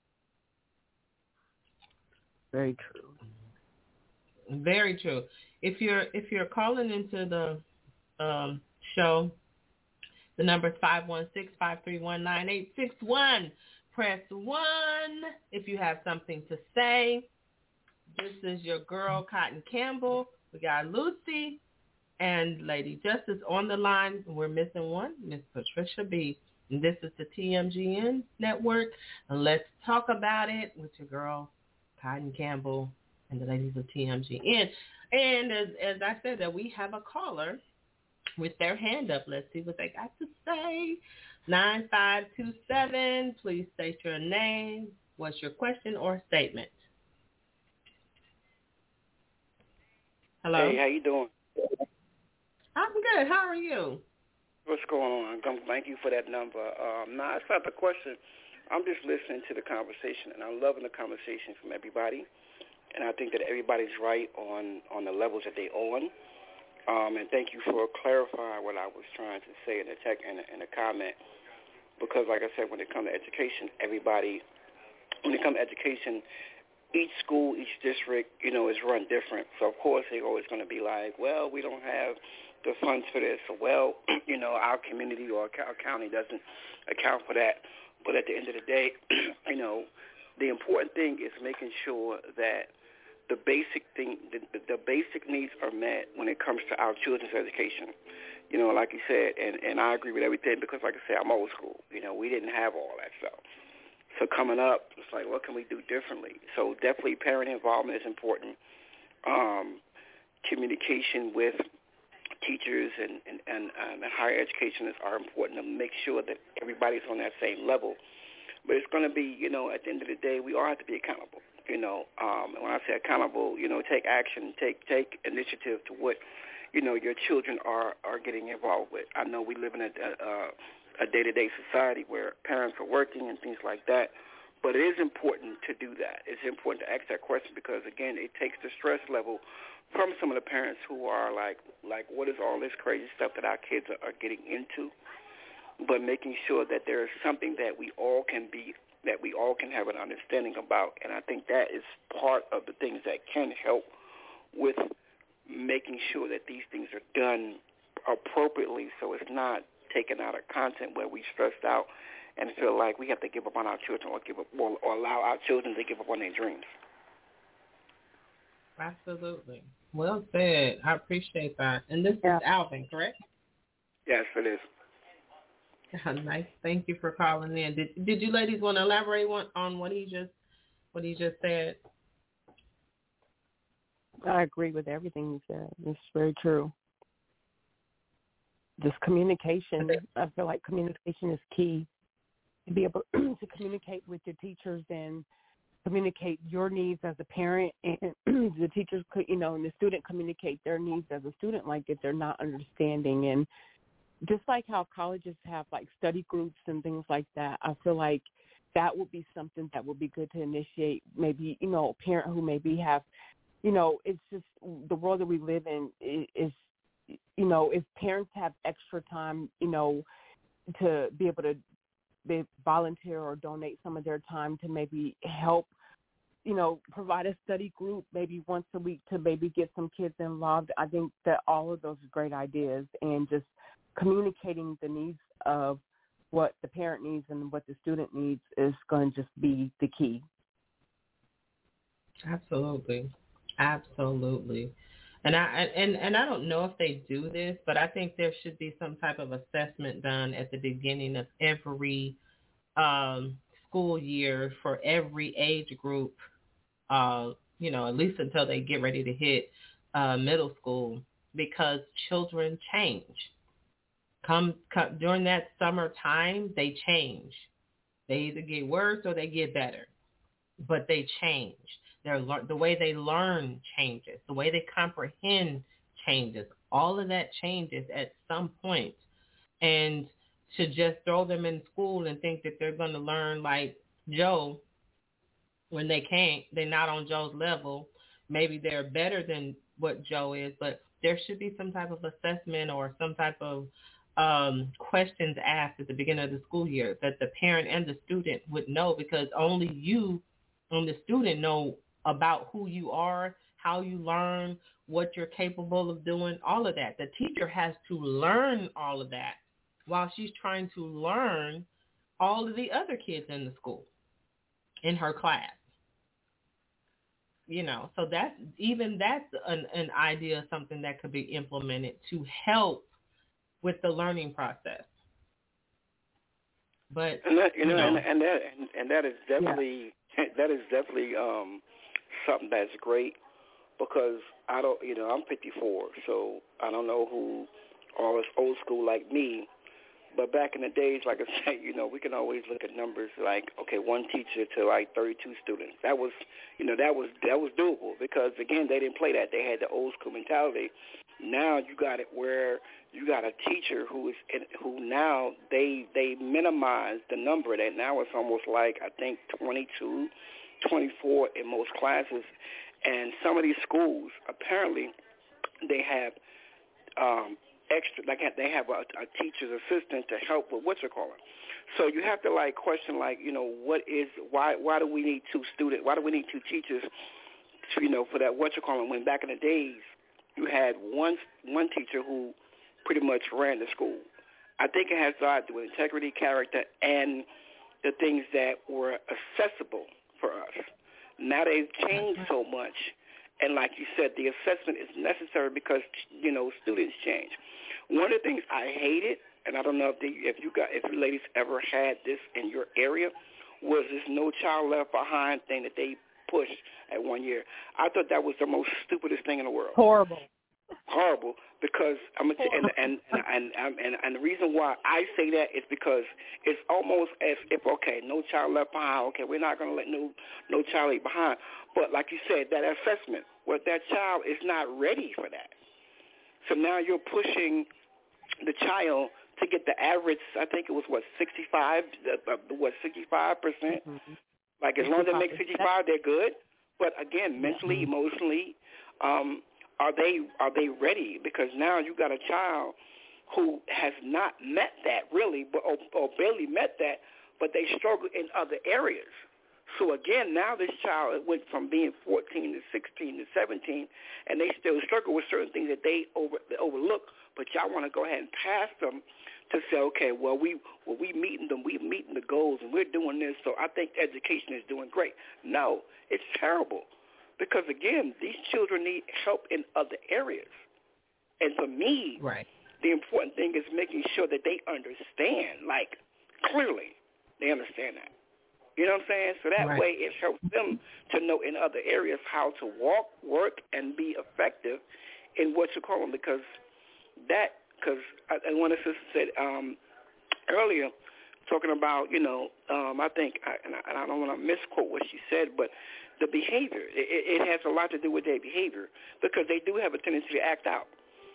E: Very true.
D: Very true. If you're if you're calling into the um, show, the number is five one six, five three one, nine eight six one. Press one if you have something to say. This is your girl, Cotton Campbell. We got Lucy and Lady Justice on the line. We're missing one, Miss Patricia B. And this is the T M G N Network. And let's talk about it with your girl, Cotton Campbell, and the ladies of T M G N. And as, as I said, that we have a caller with their hand up. Let's see what they got to say. nine five two seven. Please state your name. What's your question or statement? Hello?
H: Hey, how you doing?
D: I'm good. How are you?
H: What's going on? Um, Thank you for that number. Um, no, it's not the question. I'm just listening to the conversation, and I'm loving the conversation from everybody. And I think that everybody's right on, on the levels that they're on. Um, and thank you for clarifying what I was trying to say in the tech in the, in the comment. Because, like I said, when it comes to education, everybody, when it comes to education, each school, each district, you know, is run different. So, of course, they're always going to be like, well, we don't have the funds for this. So, well, you know, our community or our county doesn't account for that. But at the end of the day, you know, the important thing is making sure that the basic thing, the, the basic needs are met when it comes to our children's education. You know, like you said, and, and I agree with everything because, like I said, I'm old school. You know, we didn't have all that stuff. So coming up, it's like, what can we do differently? So definitely parent involvement is important. Um, communication with teachers and, and, and, um, and higher educationists are important to make sure that everybody's on that same level. But it's going to be, you know, at the end of the day, we all have to be accountable. You know, um, and when I say accountable, you know, take action, take take initiative to what, you know, your children are, are getting involved with. I know we live in a, a, a day-to-day society where parents are working and things like that, but it is important to do that. It's important to ask that question because, again, it takes the stress level from some of the parents who are like, like, what is all this crazy stuff that our kids are, are getting into? But making sure that there is something that we all can be, that we all can have an understanding about. And I think that is part of the things that can help with making sure that these things are done appropriately so it's not taken out of content where we stressed out and feel like we have to give up on our children or give up or, or allow our children to give up on their dreams.
D: Absolutely. Well said. I appreciate that. And this yeah. is Alvin, correct?
H: Yes, it is.
D: Nice. Thank you for calling in. Did Did you ladies want to elaborate on, on what he just what he just said?
E: I agree with everything you said. It's very true. Just communication. I feel like communication is key. To be able to communicate with your teachers and communicate your needs as a parent, and the teachers, you know, and the student communicate their needs as a student, like if they're not understanding. And just like how colleges have like study groups and things like that, I feel like that would be something that would be good to initiate. Maybe, you know, a parent who maybe have, you know, it's just the world that we live in is, you know, if parents have extra time, you know, to be able to they volunteer or donate some of their time to maybe help, you know, provide a study group maybe once a week to maybe get some kids involved. I think that all of those are great ideas, and just communicating the needs of what the parent needs and what the student needs is going to just be the key.
D: Absolutely. Absolutely. And I and, and I don't know if they do this, but I think there should be some type of assessment done at the beginning of every um, school year for every age group, uh, you know, at least until they get ready to hit uh, middle school, because children change. Come, come during that summer time, they change. They either get worse or they get better, but they change. Their, the way they learn changes. The way they comprehend changes. All of that changes at some point. And to just throw them in school and think that they're going to learn like Joe when they can't, they're not on Joe's level. Maybe they're better than what Joe is, but there should be some type of assessment or some type of um, questions asked at the beginning of the school year that the parent and the student would know, because only you and the student know about who you are, how you learn, what you're capable of doing, all of that. The teacher has to learn all of that while she's trying to learn all of the other kids in the school, in her class. You know, so that's, even that's an, an idea of something that could be implemented to help with the learning process. But
H: and that, you know, you know and, and that and, and that is definitely yeah. that is definitely um, something that's great, because I don't, you know, I'm fifty-four, so I don't know who all is old school like me. But back in the days, like I said, you know, we can always look at numbers like, okay, one teacher to like thirty-two students. That was, you know, that was that was doable, because again, they didn't play that. They had the old school mentality. Now you got it where you got a teacher who is who now they they minimize the number. That now it's almost like I think twenty-two, twenty-four in most classes, and some of these schools apparently they have. Um, extra, like they have a, a teacher's assistant to help with what you call it. So you have to like question, like, you know, what is, why why do we need two students, why do we need two teachers to, you know, for that what you call it, when back in the days you had one one teacher who pretty much ran the school. I think it has to do with integrity, character, and the things that were accessible for us. Now they've changed so much. And like you said, the assessment is necessary because, you know, students change. One of the things I hated, and I don't know if, they, if you got, if you ladies ever had this in your area, was this No Child Left Behind thing that they pushed at one year. I thought that was the most stupidest thing in the world.
E: Horrible.
H: Horrible, because I'm a, and, and, and, and, and, and the reason why I say that is because it's almost as if, okay, no child left behind. Okay, we're not going to let no no child leave behind. But like you said, that assessment, well, that child is not ready for that. So now you're pushing the child to get the average. I think it was what sixty-five, what sixty-five percent. Mm-hmm. Like as long as they make sixty-five, they're good. But again, mentally, mm-hmm. emotionally. Um, Are they are they ready? Because now you got a child who has not met that really, but or, or barely met that, but they struggle in other areas. So again, now this child went from being fourteen to sixteen to seventeen, and they still struggle with certain things that they over they overlook. But y'all want to go ahead and pass them to say, okay, well we well we meeting them, we meeting the goals, and we're doing this. So I think education is doing great. No, it's terrible. Because, again, these children need help in other areas. And for me,
D: right.
H: the important thing is making sure that they understand, like, clearly they understand that. You know what I'm saying? So that
D: right.
H: way it helps them to know in other areas how to walk, work, and be effective in what you call them. Because that, because and one of the sisters said um, earlier, talking about, you know, um, I think, and I, and I don't want to misquote what she said, but the behavior, it, it has a lot to do with their behavior because they do have a tendency to act out.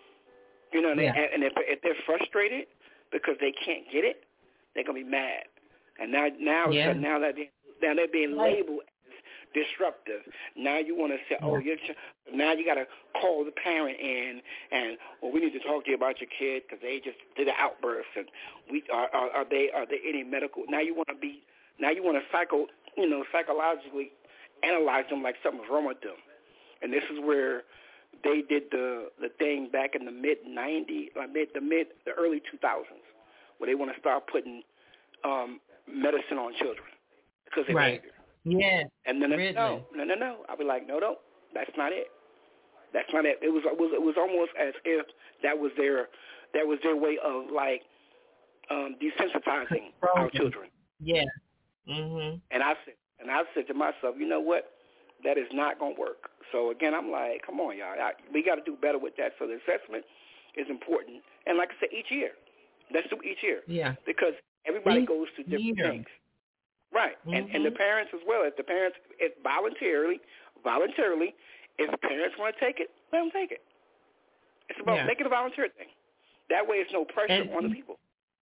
H: You know, and,
D: yeah.
H: they, and if, if they're frustrated because they can't get it, they're going to be mad. And now, now,
D: yeah.
H: so now, that they, now they're being labeled as disruptive. Now you want to say, oh, you're, now you got to call the parent in and, well, we need to talk to you about your kid because they just did an outburst. And we are, are, are they are they any medical? Now you want to be, now you want to psycho, you know, psychologically analyze them like something's wrong with them. And this is where they did the the thing back in the mid nineties, uh, mid the mid the early two thousands, where they want to start putting um, medicine on children because of
D: right.
H: behavior.
D: Yeah.
H: And then
D: really.
H: no, no, no, no. I'll be like, no, no, that's not it. That's not it. It was it was it was almost as if that was their that was their way of like um, desensitizing Control. our children.
D: Yeah. Mhm.
H: And I said, and I said to myself, you know what? That is not going to work. So, again, I'm like, come on, y'all. I, we got to do better with that. So the assessment is important. And like I said, each year. Let's do each year.
D: Yeah.
H: Because everybody
D: each
H: goes through different
D: year.
H: things. Right.
D: Mm-hmm.
H: And and the parents as well. If the parents, if voluntarily, voluntarily, if parents want to take it, let them take it. It's about
D: yeah.
H: making it a volunteer thing. That way it's no pressure
D: and,
H: on the people.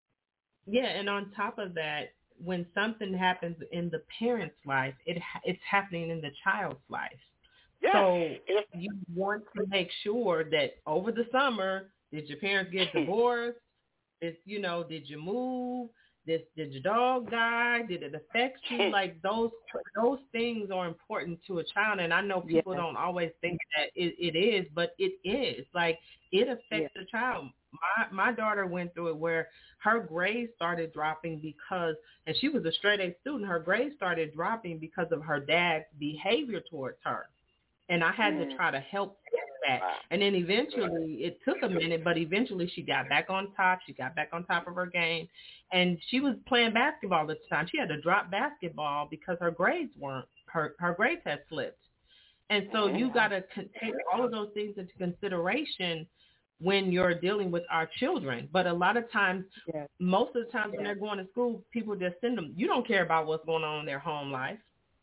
D: Yeah, and on top of that, when something happens in the parent's life, it it's happening in the child's life.
H: Yes.
D: So you want to make sure that over the summer, did your parents get divorced? Did, you know, did you move? Did, did your dog die? Did it affect you? Like those those things are important to a child. And I know people
E: yeah.
D: don't always think that it, it is, but it is. Like it affects
E: yeah.
D: the child. My my daughter went through it where her grades started dropping because, and she was a straight A student, her grades started dropping because of her dad's behavior towards her. And I had
H: mm.
D: to try to help that. And then eventually, it took a minute, but eventually she got back on top. She got back on top of her game. And she was playing basketball this time. She had to drop basketball because her grades weren't, her, her grades had slipped. And so you got to take all of those things into consideration when you're dealing with our children. But a lot of times, yes. most of the times when they're going to school, people just send them. You don't care about what's going on in their home life.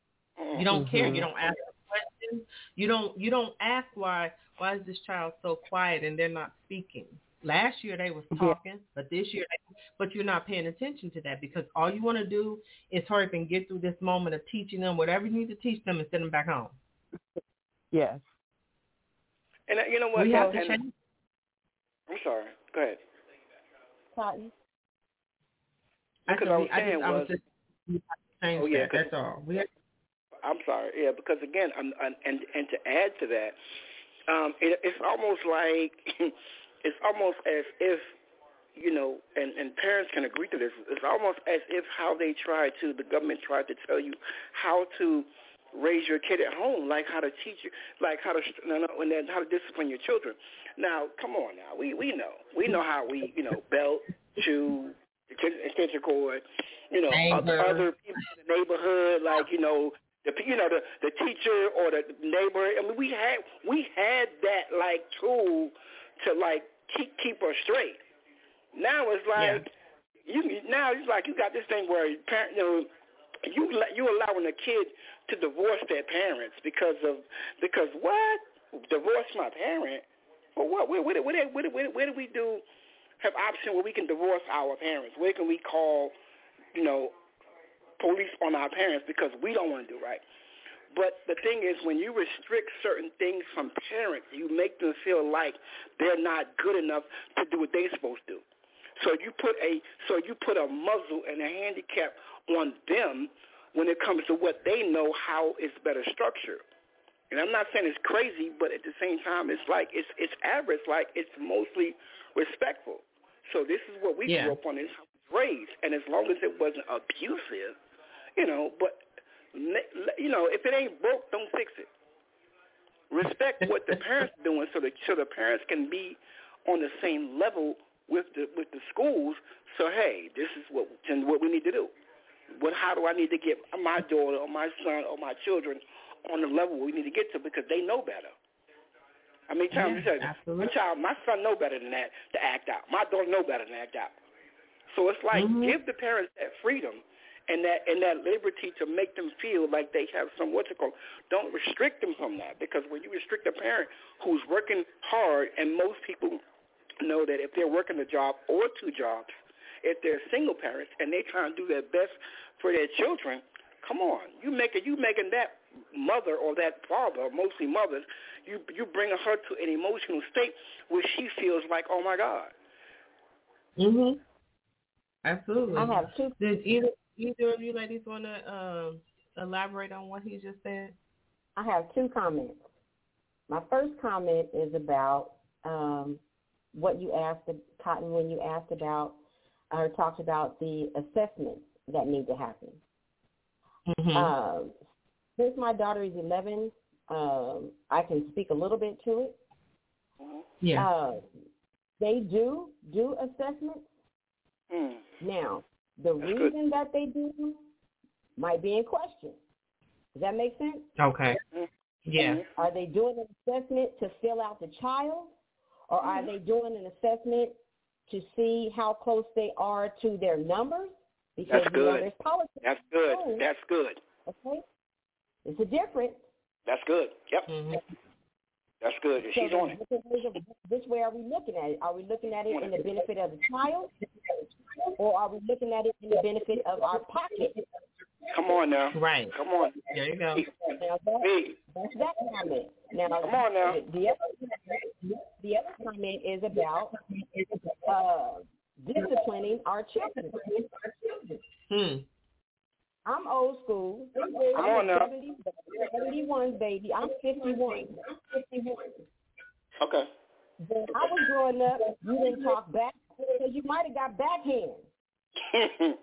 D: You don't mm-hmm. care. You don't ask questions. You don't you don't ask why why is this child so quiet and they're not speaking. Last year they was talking, yeah. but this year, but you're not paying attention to that because all you want to do is hurry up and get through this moment of teaching them whatever you need to teach them and send them back home.
E: Yes.
H: And uh, you know what?
D: We have to
H: and,
D: change.
H: I'm sorry. Go ahead.
E: Cotton.
H: Because I, I was saying I just, was, I was just
D: change
H: oh yeah,
D: that. That's all. We have,
H: I'm sorry. Yeah, because again, um, and and to add to that, um, it, it's almost like it's almost as if you know, and, and parents can agree to this. It's almost as if how they try to, the government tried to tell you how to raise your kid at home, like how to teach you, like how to and then how to discipline your children. Now, come on, now we we know we know how we you know belt, chew, extension cord, you know, other, other people in the neighborhood, like you know. The you know the, the teacher or the neighbor. I mean, we had we had that like tool to like keep keep us straight. Now it's like yeah. you now it's like you got this thing where parent, you know you you allowing a kid to divorce their parents because of because what divorce my parent for what where where where, where, where, where do we do have option where we can divorce our parents? Where can we call you know police on our parents because we don't want to do right. But the thing is, when you restrict certain things from parents, you make them feel like they're not good enough to do what they're supposed to do. So you put a so you put a muzzle and a handicap on them when it comes to what they know how it's better structured. And I'm not saying it's crazy, but at the same time, it's like it's it's average, like it's mostly respectful. So this is what we
D: yeah.
H: grew up on. This is how we was raised, and as long as it wasn't abusive. You know, but, you know, if it ain't broke, don't fix it. Respect what the parents are doing so that so the parents can be on the same level with the with the schools. So hey, this is what what we need to do. What how do I need to get my daughter or my son or my children on the level we need to get to because they know better. I mean, times
D: yeah,
H: you say, my child, my son know better than that to act out. My daughter know better than to act out. So it's like mm-hmm. give the parents that freedom and that and that liberty to make them feel like they have some what's it called. Don't restrict them from that because when you restrict a parent who's working hard, and most people know that if they're working a job or two jobs, if they're single parents and they trying to do their best for their children, come on, you make it. You making that mother or that father, mostly mothers, you you bring her to an emotional state where she feels like, oh my God.
D: Mhm. Absolutely.
F: I have two.
D: Did either either of you ladies want to um, elaborate on what he just said?
F: I have two comments. My first comment is about um, what you asked, Cotton, when you asked about or talked about the assessments that need to happen.
D: Mm-hmm.
F: Um, since my daughter is eleven, um, I can speak a little bit to it.
D: Yeah.
F: Uh, they do do assessments.
H: Mm.
F: Now, the
H: That's
F: reason
H: good.
F: that they do them might be in question. Does that make sense?
D: Okay.
H: Mm-hmm.
D: Yeah.
F: Are they doing an assessment to fill out the child, or
H: mm-hmm.
F: are they doing an assessment to see how close they are to their numbers? Because
H: That's
F: you know,
H: good.
F: there's politics.
H: That's good.
F: Oh,
H: That's good.
F: okay. It's a difference.
H: That's good. Yep.
D: Mm-hmm.
H: That's good.
F: So
H: She's on it.
F: Which way are we looking at it? Are we looking at it in the benefit of the child, or are we looking at it in the benefit of our pocket?
H: Come on now.
D: Right.
H: Come on.
D: There you go.
F: Now that,
H: hey.
F: that's that comment. Now,
H: Come on now.
F: The other, the other comment is about uh, disciplining our children.
D: Hmm.
F: I'm old school.
H: Come
F: I'm
H: on now.
F: seventy, seventy-one, baby. I'm fifty-one.
H: Okay.
F: When I was growing up, you didn't talk back because you might have got backhand.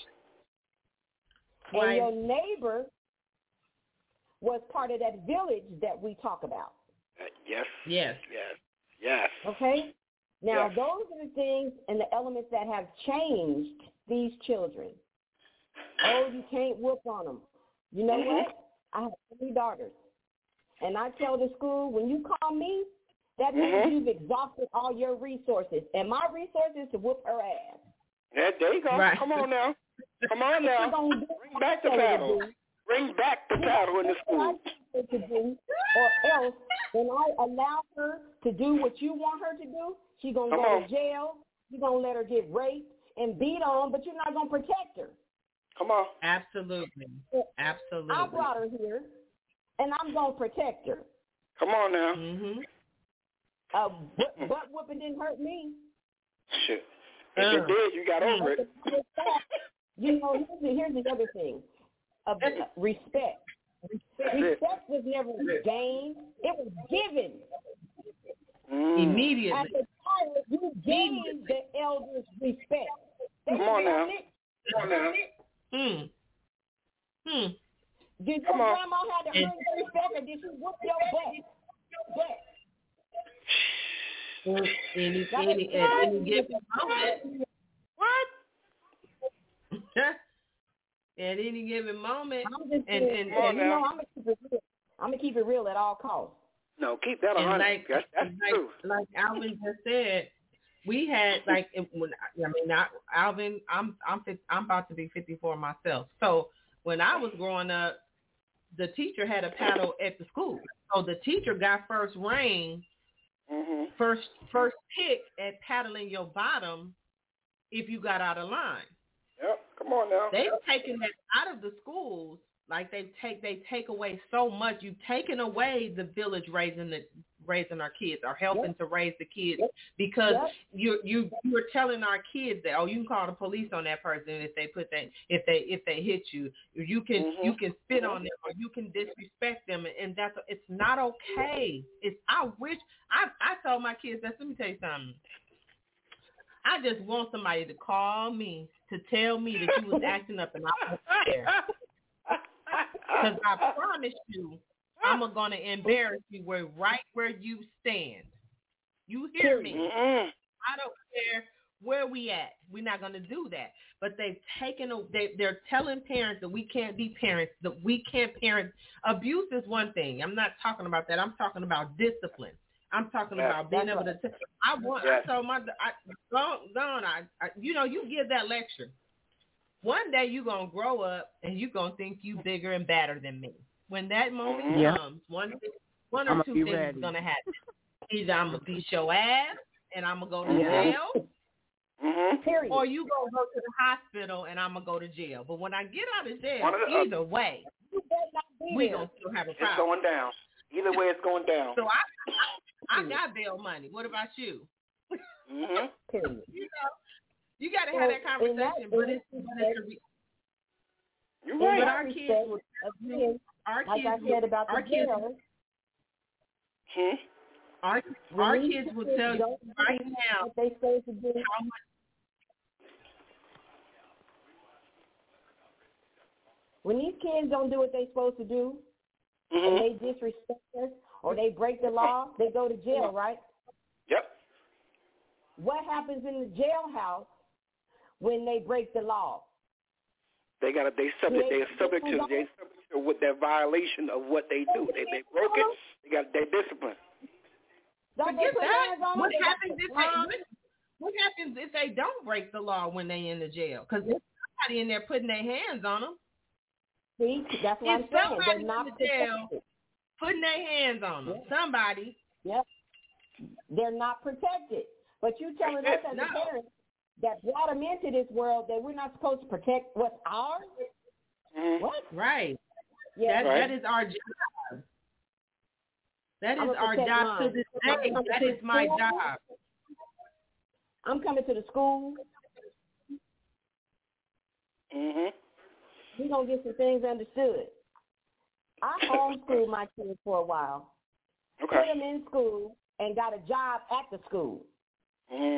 F: And your neighbor was part of that village that we talk about.
H: Uh, yes.
D: Yes.
H: Yes. Yes.
F: Okay? Now,
H: yes.
F: those are the things and the elements that have changed these children. Oh, you can't whoop on them. You know
H: mm-hmm.
F: what? I have three daughters. And I tell the school, when you call me, that means
H: mm-hmm.
F: you've exhausted all your resources. And my resources is to whoop her ass.
H: Yeah, there you go.
D: Right.
H: Come on now. Come on now. Bring back the paddle. Bring back the paddle in the school.
F: To do, or else, when I allow her to do what you want her to do, she's going to go
H: on.
F: to jail. You're going to let her get raped and beat on, but you're not going to protect her.
H: Come on.
D: Absolutely. Absolutely.
F: I brought her here, and I'm going to protect her.
H: Come on now.
D: Mm-hmm.
F: Uh, butt, butt whooping didn't hurt me.
H: Shit. If uh, it did, you got over it.
F: You know, here's the, here's the other thing. Uh, respect. Respect. Respect was never gained. It was given.
H: Mm.
D: Immediately.
F: At the time, you gave the elders respect. They
H: Come on now.
F: It.
H: Come on now.
D: Hmm. Hmm.
F: Did your grandma have to earn your respect, or did she whoop your butt? Butt.
D: Any, any, at any given moment. What? At any given moment.
F: I'm just
D: and, and,
F: and, you know, I'm gonna keep it real. I'm gonna keep it real at all costs.
H: No, keep that on.
D: Like,
H: that's that's
D: like,
H: true.
D: Like Alvin just said, we had like when I mean not Alvin. I'm I'm I'm about to be fifty-four myself. So when I was growing up, the teacher had a paddle at the school. So the teacher got first reign,
H: mm-hmm.
D: first first pick at paddling your bottom if you got out of line.
H: Yep, come on now.
D: They've taken that out of the schools. Like they take they take away so much. You've taken away the village raising the raising our kids or helping yep. to raise the kids yep. because yep. you you you're telling our kids that, oh, you can call the police on that person if they put that if they if they hit you. You can
H: mm-hmm.
D: you can spit on them or you can disrespect them, and that's it's not okay. It's I wish I I told my kids that. Let me tell you something. I just want somebody to call me to tell me that you was acting up and I was there. Because I promise you, I'm going to embarrass you where right where you stand. You hear me?
H: Mm-mm.
D: I don't care where we at. We're not going to do that. But they've taken, a, they, they're telling parents that we can't be parents, that we can't parent. Abuse is one thing. I'm not talking about that. I'm talking about discipline. I'm talking
H: yes.
D: about being
E: That's
D: able
E: right.
D: to. T- I want.
H: Yes.
D: I told my. I, go, go on. I, I. You know, you give that lecture. One day you're gonna grow up and you're gonna think you bigger and badder than me. When that moment
H: Mm-hmm.
E: Yeah.
D: comes, one thing, one or
E: I'ma
D: two
E: be
D: things
E: ready.
D: is gonna happen. Either I'm gonna beat your ass and I'm gonna go to
E: Yeah.
D: jail,
H: Mm-hmm.
F: Period.
D: or you gonna go to the hospital and I'm gonna go to jail. But when I get out of jail,
H: One or the
D: either way,
F: You better not be
D: we
F: there.
D: gonna still have a
H: It's
D: problem.
H: going down. Either way, it's going down.
D: So I, I, I got bail money. What about you?
H: Mm-hmm.
F: Period.
D: You know, you got to
F: So,
D: have that
F: in
D: conversation.
F: that
D: But it's, but it's a re-
H: You're
F: In
H: right.
D: but
F: that
D: our kids
F: respect,
D: will,
F: again,
D: our
F: like
D: kids
F: I said
D: will,
F: about
D: our
F: the
D: kids,
F: jail,
H: Hmm?
D: our,
F: when
D: our
F: these
D: kids will
F: kids
D: tell you
F: don't
D: right
F: do
D: now
F: what they supposed to do.
D: how much.
F: When these kids don't do what they're supposed to do,
H: Mm-hmm.
F: and they disrespect us, or they break the law, they go to jail, right?
H: Yep.
F: What happens in the jailhouse when they break the law?
H: They got to. They subject. They are subject to. They subject to with their violation of what they do. They they broke it. They got their discipline.
F: Don't they
D: Forget
F: put
D: that.
F: hands on
D: What
F: them? They got
D: happens
F: the
D: if
F: time.
D: they what, what happens if they don't break the law when they in the jail? Because there's somebody in there putting their hands on them.
F: See, that's what
D: If
F: I'm saying.
D: somebody
F: They're not
D: in the jail
F: protected.
D: putting their hands on them,
F: Yeah.
D: somebody.
F: Yep. They're not protected. But you telling us as
D: No.
F: a parent that brought them into this world that we're not supposed to protect what's ours?
H: Mm-hmm.
F: What?
D: Right.
F: Yeah.
D: That,
H: Right.
D: that is our job. That
F: I'ma
D: is our
F: protect
D: job
F: mine.
D: to this day.
F: I'ma
D: That is my
F: protect
D: job.
F: I'm coming to the school.
H: Mm-hmm.
F: We're going to get some things understood. I homeschooled my kids for a while.
H: Okay.
F: Put them in school and got a job at the school.
H: Mm-hmm.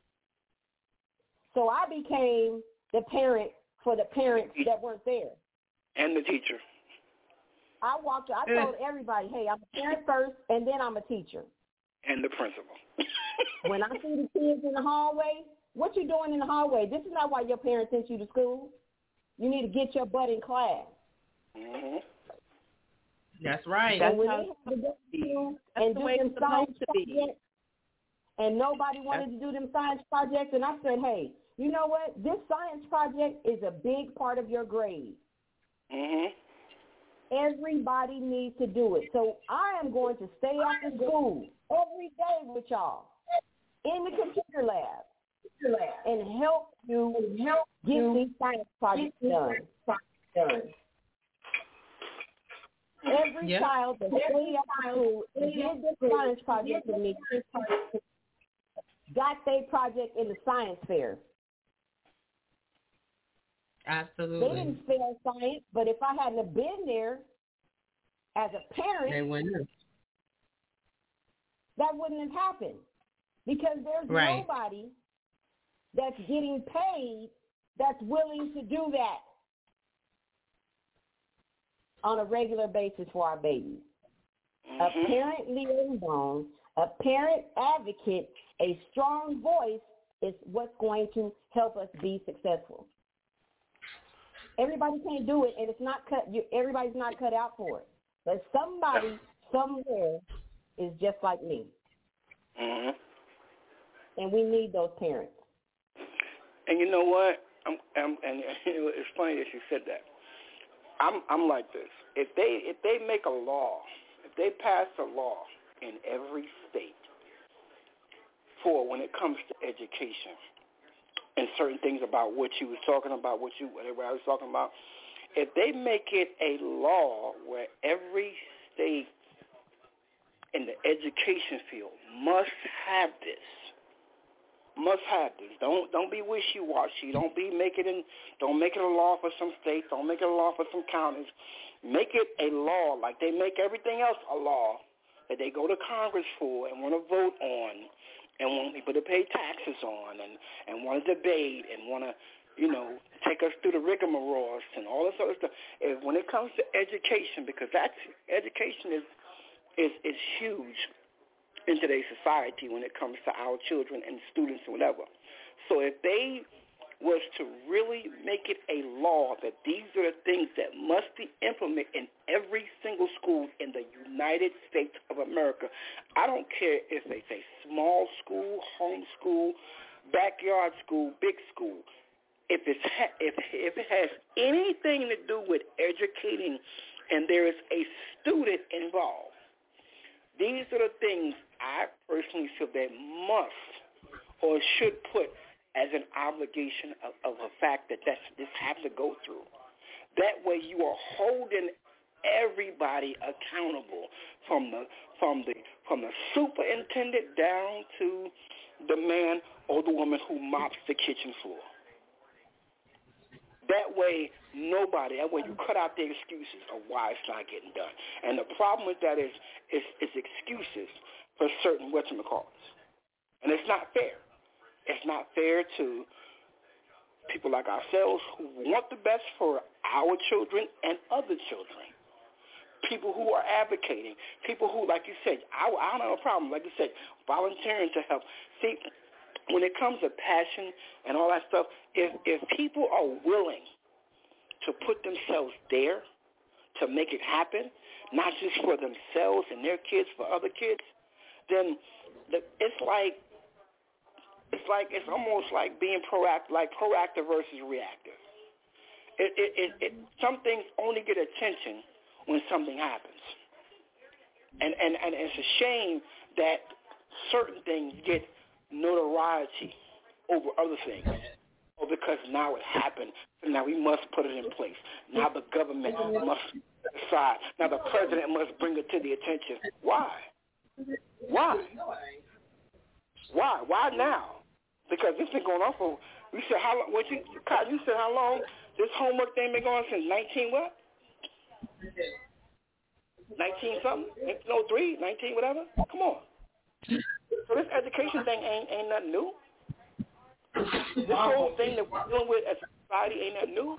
F: So I became the parent for the parents that weren't there.
H: And the teacher.
F: I walked. I told everybody, "Hey, I'm a parent first, and then I'm a teacher."
H: And the principal.
F: When I see the kids in the hallway, what you doing in the hallway? This is not why your parents sent you to school. You need to get your butt in class.
H: Mm-hmm.
D: That's right.
E: That's
F: and when
E: how
F: they had to go to school
E: That's
F: and
E: the
F: do
E: way
F: them
E: it's supposed
F: science
E: to be.
F: projects, and nobody wanted to do them science projects, and I said, "Hey, you know what? This science project is a big part of your grade.
H: Mm-hmm.
F: Everybody needs to do it. So I am going to stay after school every day with y'all in the computer lab and help you help get these science projects done. done. Every
D: Yep.
F: child that stayed after school and did this science project with me got their project in the science fair. They
D: Absolutely.
F: didn't fail science, but if I hadn't have been there as a parent,
D: They wouldn't.
F: that wouldn't have happened because there's
D: Right.
F: nobody that's getting paid that's willing to do that on a regular basis for our babies.
H: Mm-hmm.
F: A parent liaison, a parent advocate, a strong voice is what's going to help us be successful. Everybody can't do it, and it's not cut. You, everybody's not cut out for it. But somebody somewhere is just like me,
H: Mm-hmm.
F: and we need those parents.
H: And you know what? I'm, I'm, and it's funny that you said that. I'm, I'm like this. If they, if they make a law, if they pass a law in every state for when it comes to education and certain things about what you was talking about, what you, whatever I was talking about, if they make it a law where every state in the education field must have this, must have this. Don't don't be wishy-washy. Don't be make it in. Don't make it a law for some states. Don't make it a law for some counties. Make it a law like they make everything else a law that they go to Congress for and want to vote on and want people to pay taxes on and, and want to debate and want to you know, take us through the rigmaroles and all this other stuff. If, when it comes to education, because that's education is is is huge in today's society when it comes to our children and students and whatever. So if they was to really make it a law that these are the things that must be implemented in every single school in the United States of America, I don't care if it's a small school, home school, backyard school, big school, if it's ha- if if it has anything to do with educating and there is a student involved, these are the things I personally feel they must or should put as an obligation of, of a fact that that's, this has to go through. That way you are holding everybody accountable from the from the from the superintendent down to the man or the woman who mops the kitchen floor. That way nobody, that way you cut out the excuses of why it's not getting done. And the problem with that is is, is excuses for certain whatchamacallits. And it's not fair. It's not fair to people like ourselves who want the best for our children and other children. People who are advocating. People who, like you said, I, I don't have a problem, like you said, volunteering to help. See, when it comes to passion and all that stuff, if, if people are willing to put themselves there to make it happen, not just for themselves and their kids, for other kids, then the, it's like, It's like it's almost like being proactive, like proactive versus reactive. It, it, it, it, some things only get attention when something happens, and, and and it's a shame that certain things get notoriety over other things, or because now it happened, so now we must put it in place. Now the government must decide. Now the president must bring it to the attention. Why? Why? Why? Why now? Because this been going on for, you said how long, what you, you said how long this homework thing been going on since nineteen what? nineteen something? nineteen oh three, nineteen whatever? Come on. So this education thing ain't ain't nothing new. This whole thing that we're dealing with as a society ain't nothing new.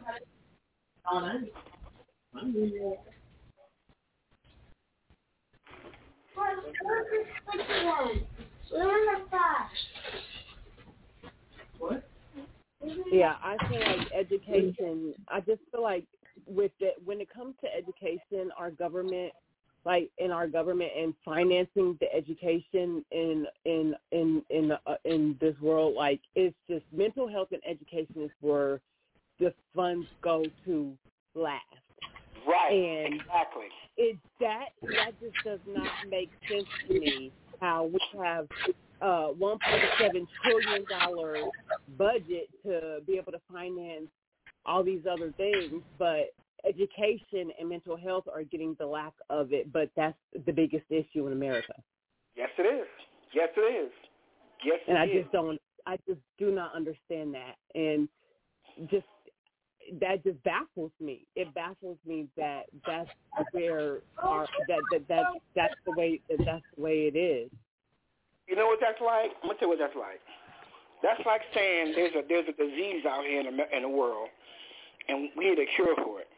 E: What? Yeah, I feel like education, I just feel like with it, when it comes to education, our government, like in our government and financing the education in in in in the, uh, in this world, like it's just mental health and education is where the funds go to last.
H: Right.
E: And
H: exactly.
E: It that that just does not make sense to me. How we have uh, one point seven trillion dollars budget to be able to finance all these other things, but education and mental health are getting the lack of it. But that's the biggest issue in America.
H: Yes, it is. Yes, it is. Yes, it
E: and I
H: is.
E: just don't. I just do not understand that, and just that just baffles me. It baffles me that that's where our that that, that that's the way that that's the way it is.
H: You know what that's like? I'm gonna tell you what that's like. That's like saying there's a there's a disease out here in the, in the world, and we need a cure for it.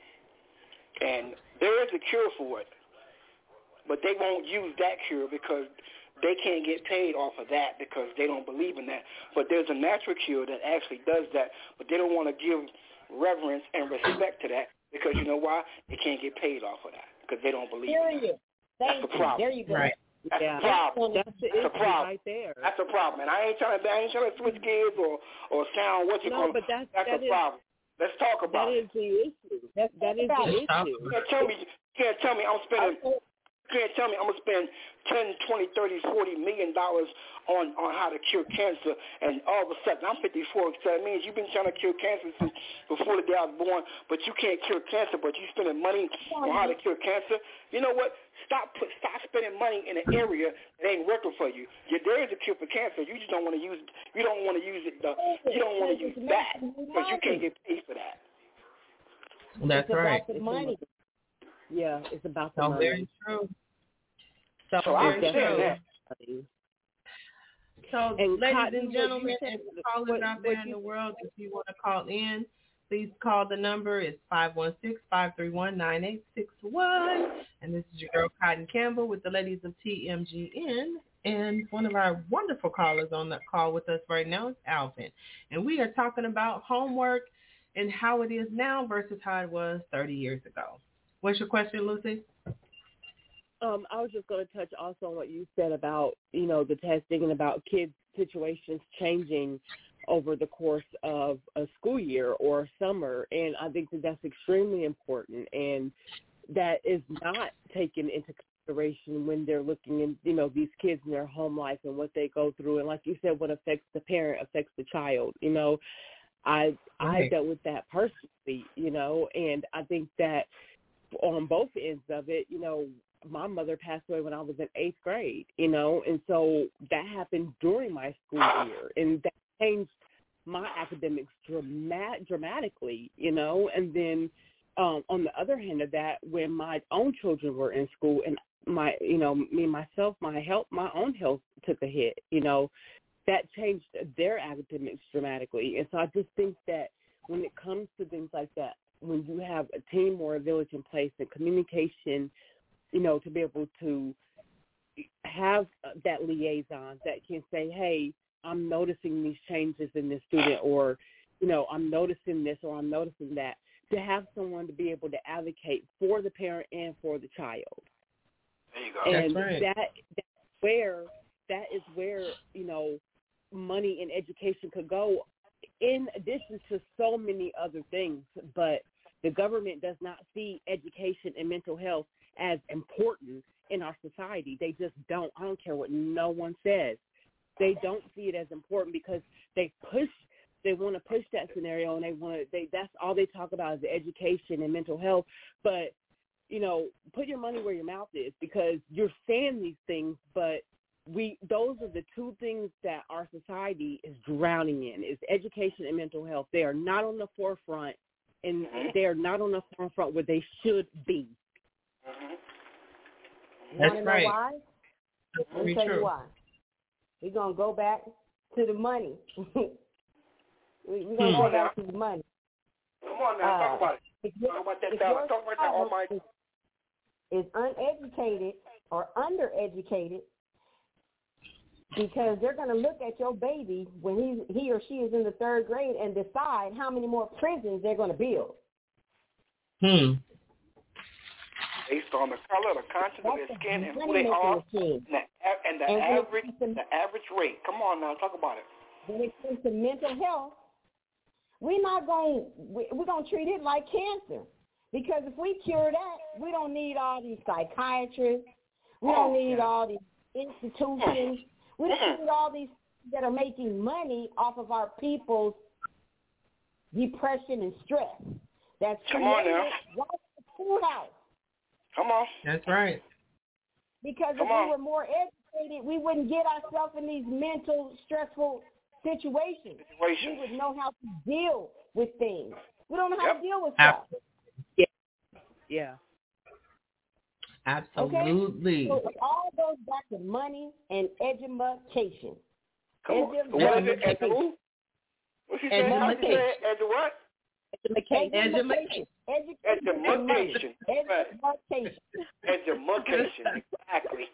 H: And there is a cure for it, but they won't use that cure because they can't get paid off of that because they don't believe in that. But there's a natural cure that actually does that, but they don't want to give reverence and respect to that because you know why? They can't get paid off of that because they don't believe
F: there
H: in
F: you.
H: that.
F: Thank
H: That's the problem.
F: You. There you go.
D: Right.
H: That's
E: yeah.
H: a problem.
E: That's the
H: That's
E: issue
H: a problem.
E: right there.
H: That's a problem. And I ain't trying to, I ain't trying to switch gears or, or sound what you
E: no,
H: call
E: but that's,
H: That's
E: that
H: a
E: is,
H: problem. Let's talk about
E: that
H: it.
E: That is the issue. That, that is the issue.
H: You can't tell me, you can't tell me I'm spending, you can't tell me I'm going to spend ten, twenty, thirty, forty million dollars on, on how to cure cancer, and all of a sudden I'm fifty-four, so that means you've been trying to cure cancer since before the day I was born, but you can't cure cancer, but you're spending money on how to cure cancer. You know what? Stop put, stop spending money in an area that ain't working for you. you. There is a cure for cancer. You just don't want to use. You don't want to use it. The, you don't want to use that because you can't get paid for that.
D: That's
F: it's
D: right.
F: About the money.
E: Yeah, it's about the
D: so
E: money.
D: Very true. So,
H: so I
D: very
H: understand
D: true.
H: that.
D: So,
E: and
D: ladies
E: Cotton,
D: and gentlemen,
E: said,
D: and callers
E: what,
D: out there in
E: you,
D: the world, if you want to call in, please call the number. It's five one six, five three one, nine eight six one. And this is your girl, Cotton Campbell, with the ladies of T M G N. And one of our wonderful callers on the call with us right now is Alvin. And we are talking about homework and how it is now versus how it was thirty years ago. What's your question, Lucy?
E: Um, I was just going to touch also on what you said about, you know, the testing and about kids' situations changing over the course of a school year or summer. And I think that that's extremely important. And that is not taken into consideration when they're looking in, you know, these kids in their home life and what they go through. And like you said, what affects the parent affects the child. You know, I I dealt with that personally, you know, and I think that on both ends of it, you know, my mother passed away when I was in eighth grade, you know, and so that happened during my school year, and that changed my academics dramat- dramatically, you know, and then um, on the other hand of that, when my own children were in school and my, you know, me, myself, my health, my own health took a hit, you know, that changed their academics dramatically. And so I just think that when it comes to things like that, when you have a team or a village in place and communication, you know, to be able to have that liaison that can say, hey, I'm noticing these changes in this student, or, you know, I'm noticing this or I'm noticing that, to have someone to be able to advocate for the parent and for the child.
H: There you go.
E: And
D: That's right.
E: that, that's where, that is where, you know, money in education could go, in addition to so many other things. But the government does not see education and mental health as important in our society. They just don't. I don't care what no one says. They don't see it as important because they push, they want to push that scenario, and they want to, they, that's all they talk about is the education and mental health. But, you know, put your money where your mouth is, because you're saying these things, but we, those are the two things that our society is drowning in, is education and mental health. They are not on the forefront, and they are not on the forefront where they should be.
F: You
D: That's
F: want to
D: right.
F: know why?
D: That's
F: Let me
D: very
F: tell you
D: true.
F: why. We're going to go back to the money. We're going to
H: Hmm.
F: go back to the money.
H: Come on now,
F: Uh,
H: talk about it.
F: If
H: Talk about that
F: if
H: dollar.
F: your
H: Talk about that
F: child
H: almighty.
F: is, is uneducated or undereducated, because they're going to look at your baby when he he or she is in the third grade and decide how many more prisons they're going to build.
D: Hmm.
H: Based on the color, the content of
F: That's
H: their
F: a
H: skin, and who
F: money
H: they are,
F: making machine.
H: and the, a- and the
F: And when it
H: average
F: comes to-
H: the average rate. Come on now, talk about it.
F: When it comes to mental health, we're not going we, we're going to treat it like cancer, because if we cure that, we don't need all these psychiatrists, we don't
H: Oh,
F: need
H: yeah.
F: all these institutions, we don't need all these that are making money off of our people's depression and stress. That's
H: Come on
F: created
H: now.
F: right in the schoolhouse.
H: Come on.
D: That's right.
F: Because
H: Come
F: if
H: on.
F: we were more educated, we wouldn't get ourselves in these mental, stressful situations.
H: Situations.
F: We would know how to deal with things. We don't know how
H: Yep.
F: to deal with
D: Absolutely.
F: stuff.
E: Yeah.
D: Absolutely.
F: So it all goes back to money and education.
H: Come on.
F: Edu-
H: What is it?
F: education.
H: Edu who? What's she saying? How you say it? Edu what?
F: Education. Education. and money.
H: Education. Right.
F: Education.
H: Education. Exactly.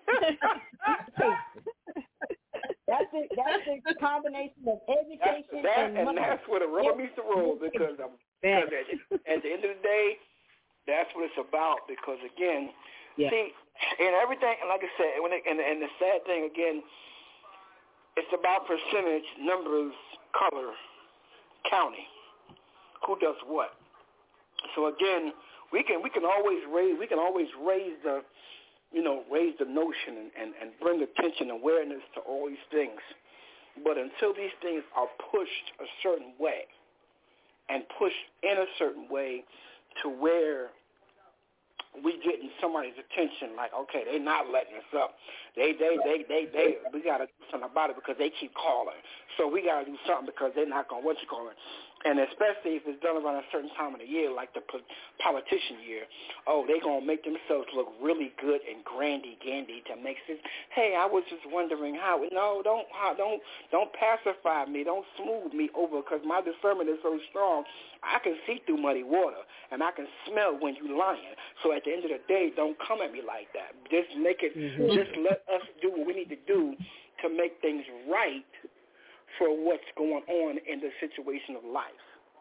F: That's it. That's the combination of
H: That's,
F: education
H: that,
F: and
H: and
F: money.
H: that's where the rubber meets the road, because, um, because at, at the end of the day, that's what it's about. Because again,
E: Yeah.
H: see, and everything, and like I said, when it, and, and the sad thing again, it's about percentage, numbers, color, county, who does what. So again, we can we can always raise we can always raise the you know raise the notion and, and, and bring attention, awareness to all these things. But until these things are pushed a certain way and pushed in a certain way to where we getting somebody's attention, like, okay, they not letting us up. They, they, they, they, they, we got to do something about it because they keep calling. So we got to do something because they're not going to, what you calling. And especially if it's done around a certain time of the year, like the politician year, oh, they're going to make themselves look really good and grandy-gandy to make sense. Hey, I was just wondering how. No, don't don't don't pacify me. Don't smooth me over because my discernment is so strong. I can see through muddy water, and I can smell when you're lying. So at the end of the day, don't come at me like that. Just make it, mm-hmm. just let us do what we need to do to make things right for what's going on in the situation of life.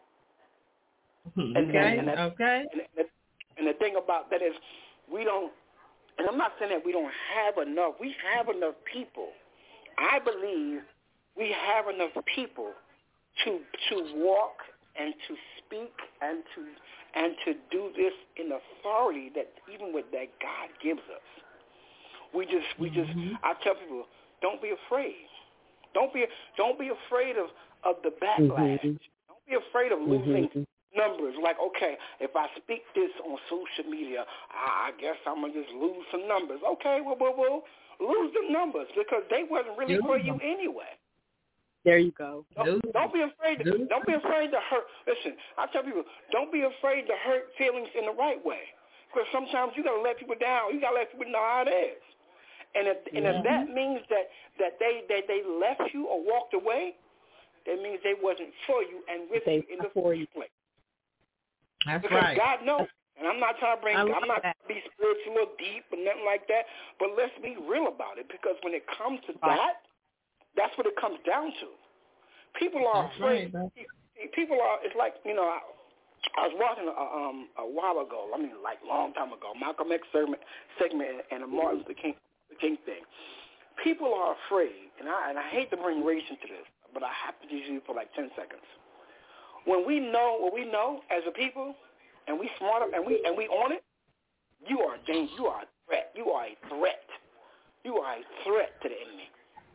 D: Okay,
H: and, and, and that,
D: okay.
H: And, and, and the thing about that is we don't, and I'm not saying that we don't have enough. We have enough people. I believe we have enough people to to walk and to speak and to and to do this in authority that even with that God gives us. We just we just mm-hmm. I tell people, don't be afraid. Don't be don't be afraid of, of the backlash. Mm-hmm. Don't be afraid of losing mm-hmm. numbers. Like, okay, if I speak this on social media, I, I guess I'm gonna just lose some numbers. Okay, well, well, well, lose the numbers because they wasn't really for you anyway.
E: There you go.
H: Don't, don't be afraid. To, don't be afraid to hurt. Listen, I tell people, don't be afraid to hurt feelings in the right way. Because sometimes you gotta let people down. You gotta let people know how it is. And if, and if that means that, that they that they left you or walked away, that means they wasn't for you and with
E: they
H: you in the
E: first
H: place.
D: That's
H: because
D: right.
H: God knows. And I'm not trying to bring, I'm not
E: that.
H: trying to be spiritual or deep or nothing like that, but let's be real about it because when it comes to
E: right.
H: that, that's what it comes down to. People are
D: that's
H: afraid.
D: Right,
H: people are, it's like, you know, I, I was watching a, um, a while ago, I mean like a long time ago, Malcolm X segment, segment and a Martin Luther King King thing. People are afraid, and I and I hate to bring race into this, but I have to use you for like ten seconds. When we know what we know as a people, and we smart up and we and we own it, you are a danger. You are a threat. You are a threat. You are a threat to the enemy.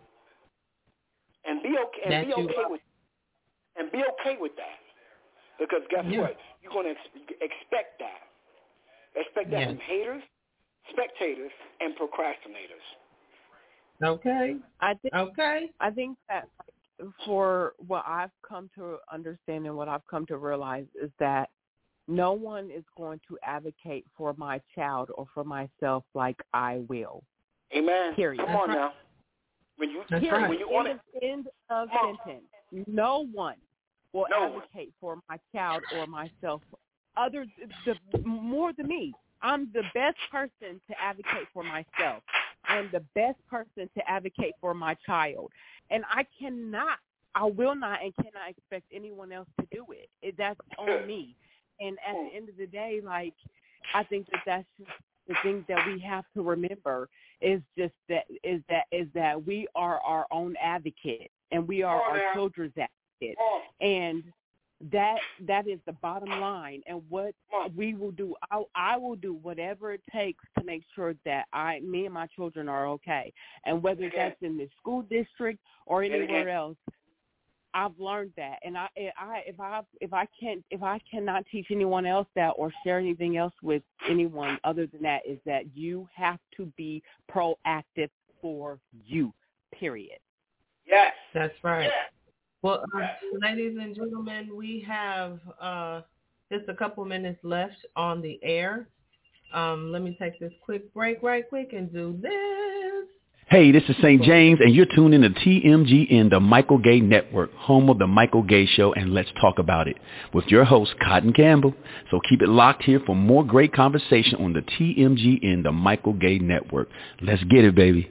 H: And be okay. And
D: That's
H: be okay
D: you.
H: with. And be okay with that, because guess
D: yeah.
H: what? You're going to ex- expect that. Expect that
D: yeah.
H: from haters, spectators, and procrastinators.
D: Okay.
E: I think.
D: Okay.
E: I think that for what I've come to understand and what I've come to realize is that no one is going to advocate for my child or for myself like I will.
H: Amen.
E: Period.
H: Come
E: That's
H: on
E: right.
H: now. When you
D: That's
H: period,
D: right.
H: when you want it.
E: End of sentence. No one will
H: no
E: advocate one. for my child or myself other the more than me. I'm the best person to advocate for myself. I'm the best person to advocate for my child. And I cannot, I will not and cannot expect anyone else to do it. it that's on me. And at the end of the day, like, I think that that's just the thing that we have to remember is just that is that is that we are our own advocate and we are our children's advocate. And that that is the bottom line. And what we will do, I, I will do whatever it takes to make sure that I, me and my children are okay. And whether that's in the school district or anywhere else, I've learned that. And I, I, if I, if I can't, if I cannot teach anyone else that or share anything else with anyone other than that, is that you have to be proactive for you. Period.
H: Yes,
D: that's right.
H: Yes.
D: Well, uh, ladies and gentlemen, we have uh, just a couple minutes left on the air. Um, let me take this quick break right quick and do this.
G: Hey, this is Saint James, and you're tuned in to T M G N, the Michael Gay Network, home of the Michael Gay Show, and Let's Talk About It, with your host, Cotton Campbell. So keep it locked here for more great conversation on the T M G N, the Michael Gay Network. Let's get it, baby.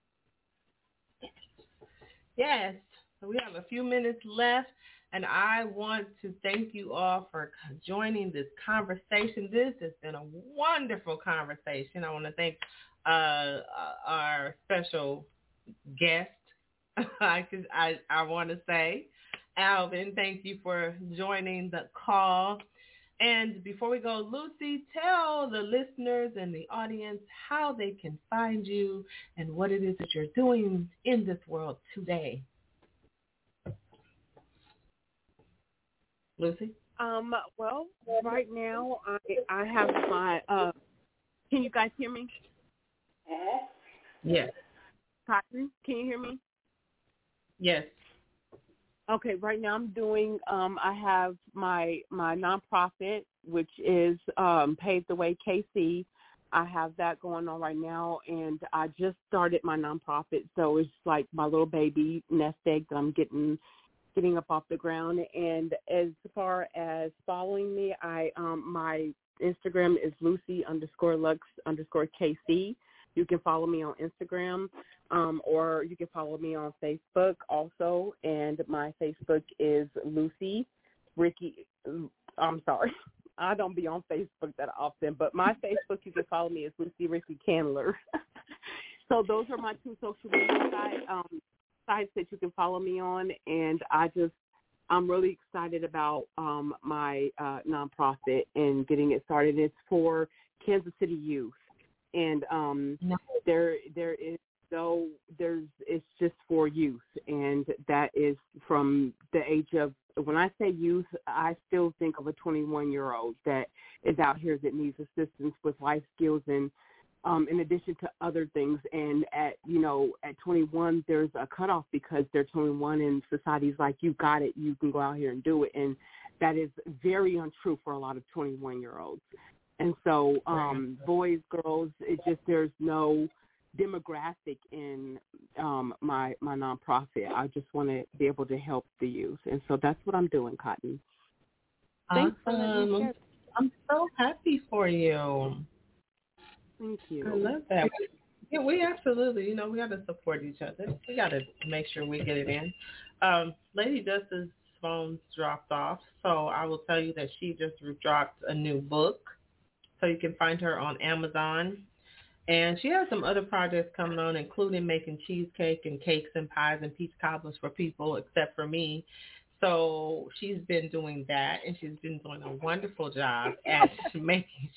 D: Yes. So we have a few minutes left, and I want to thank you all for joining this conversation. This has been a wonderful conversation. I want to thank uh, our special guest, I, I, I want to say, Alvin, thank you for joining the call. And before we go, Lucy, tell the listeners and the audience how they can find you and what it is that you're doing in this world today. Lucy?
E: Um, well, right now I I have my, uh, can you guys hear me?
H: Uh-huh.
D: Yes.
E: Cotton, can you hear me?
D: Yes.
E: Okay, right now I'm doing, um, I have my my nonprofit, which is um, Pave the Way K C. I have that going on right now, and I just started my nonprofit, so it's like my little baby nest egg that I'm getting getting up off the ground. And as far as following me, I um, my Instagram is Lucy underscore Lux underscore K C. You can follow me on Instagram, um, or you can follow me on Facebook also. And my Facebook is Lucy Ricky. I'm sorry. I don't be on Facebook that often, but my Facebook, you can follow me, is Lucy Ricky Candler. So those are my two social media sites, um, sites that you can follow me on. And I just, I'm really excited about um, my uh, nonprofit and getting it started. It's for Kansas City youth. And um, no. there, there is no, there's, it's just for youth, and that is from the age of. When I say youth, I still think of a twenty-one-year-old that is out here that needs assistance with life skills, and um, in addition to other things. And at you know, at twenty-one, there's a cutoff because they're twenty-one, and society's like, you got it, you can go out here and do it, and that is very untrue for a lot of twenty-one-year-olds. And so, um, boys, girls, it just, there's no demographic in um, my my nonprofit. I just want to be able to help the youth, and so that's what I'm doing, Cotton.
D: Awesome. I'm, I'm so happy for you.
E: Thank you.
D: I love that. Yeah, we absolutely, you know, we got to support each other. We got to make sure we get it in. Um, Lady Justice's phone's dropped off, so I will tell you that she just dropped a new book. So you can find her on Amazon. And she has some other projects coming on, including making cheesecake and cakes and pies and peach cobblers for people except for me. So she's been doing that, and she's been doing a wonderful job at making.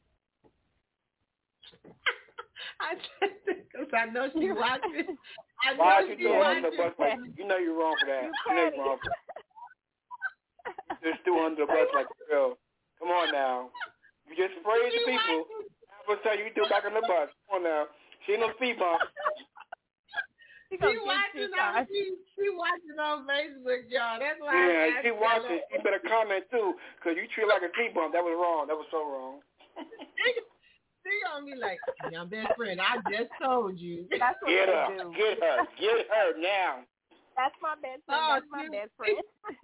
D: I said because I know she watches. I know
H: Why
D: she
H: you doing
D: watches.
H: under the bus like you know you're wrong for that. You know you're wrong for that. Just do under the bus like a girl. Come on now. You just praise the people. I'm gonna tell you, you do back on the bus. Come on now. She ain't no speed bump.
D: She, she watching on she, she watching on Facebook, y'all. That's why.
H: Yeah, she watching. She better comment too, cause you treat her like a speed bump. That was wrong. That was so wrong.
D: She gonna be like, "Your best friend, I just told you."
I: That's what
H: get
I: they
H: her,
I: do.
H: get her, get her now.
I: That's my best friend.
D: Oh,
I: That's my best friend.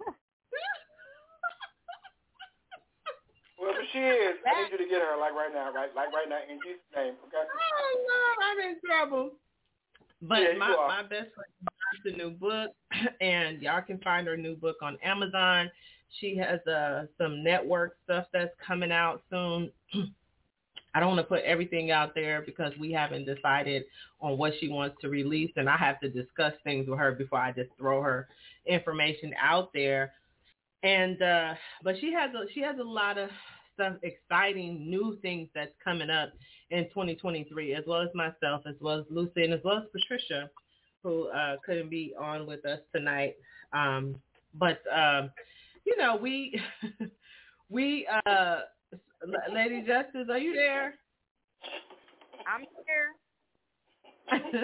H: Whoever she is, I need you to get her like right now, right, like right now, in Jesus' name, okay?
D: Oh Lord, I'm in trouble. But
H: yeah,
D: my, my best friend has a new book, and y'all can find her new book on Amazon. She has uh, some network stuff that's coming out soon. I don't want to put everything out there because we haven't decided on what she wants to release, and I have to discuss things with her before I just throw her information out there. And uh, but she has a she has a lot of stuff, exciting new things that's coming up in twenty twenty-three, as well as myself, as well as Lucy, and as well as Patricia, who uh, couldn't be on with us tonight. Um, but um, you know, we we uh, Lady Justice, are you there?
I: I'm here.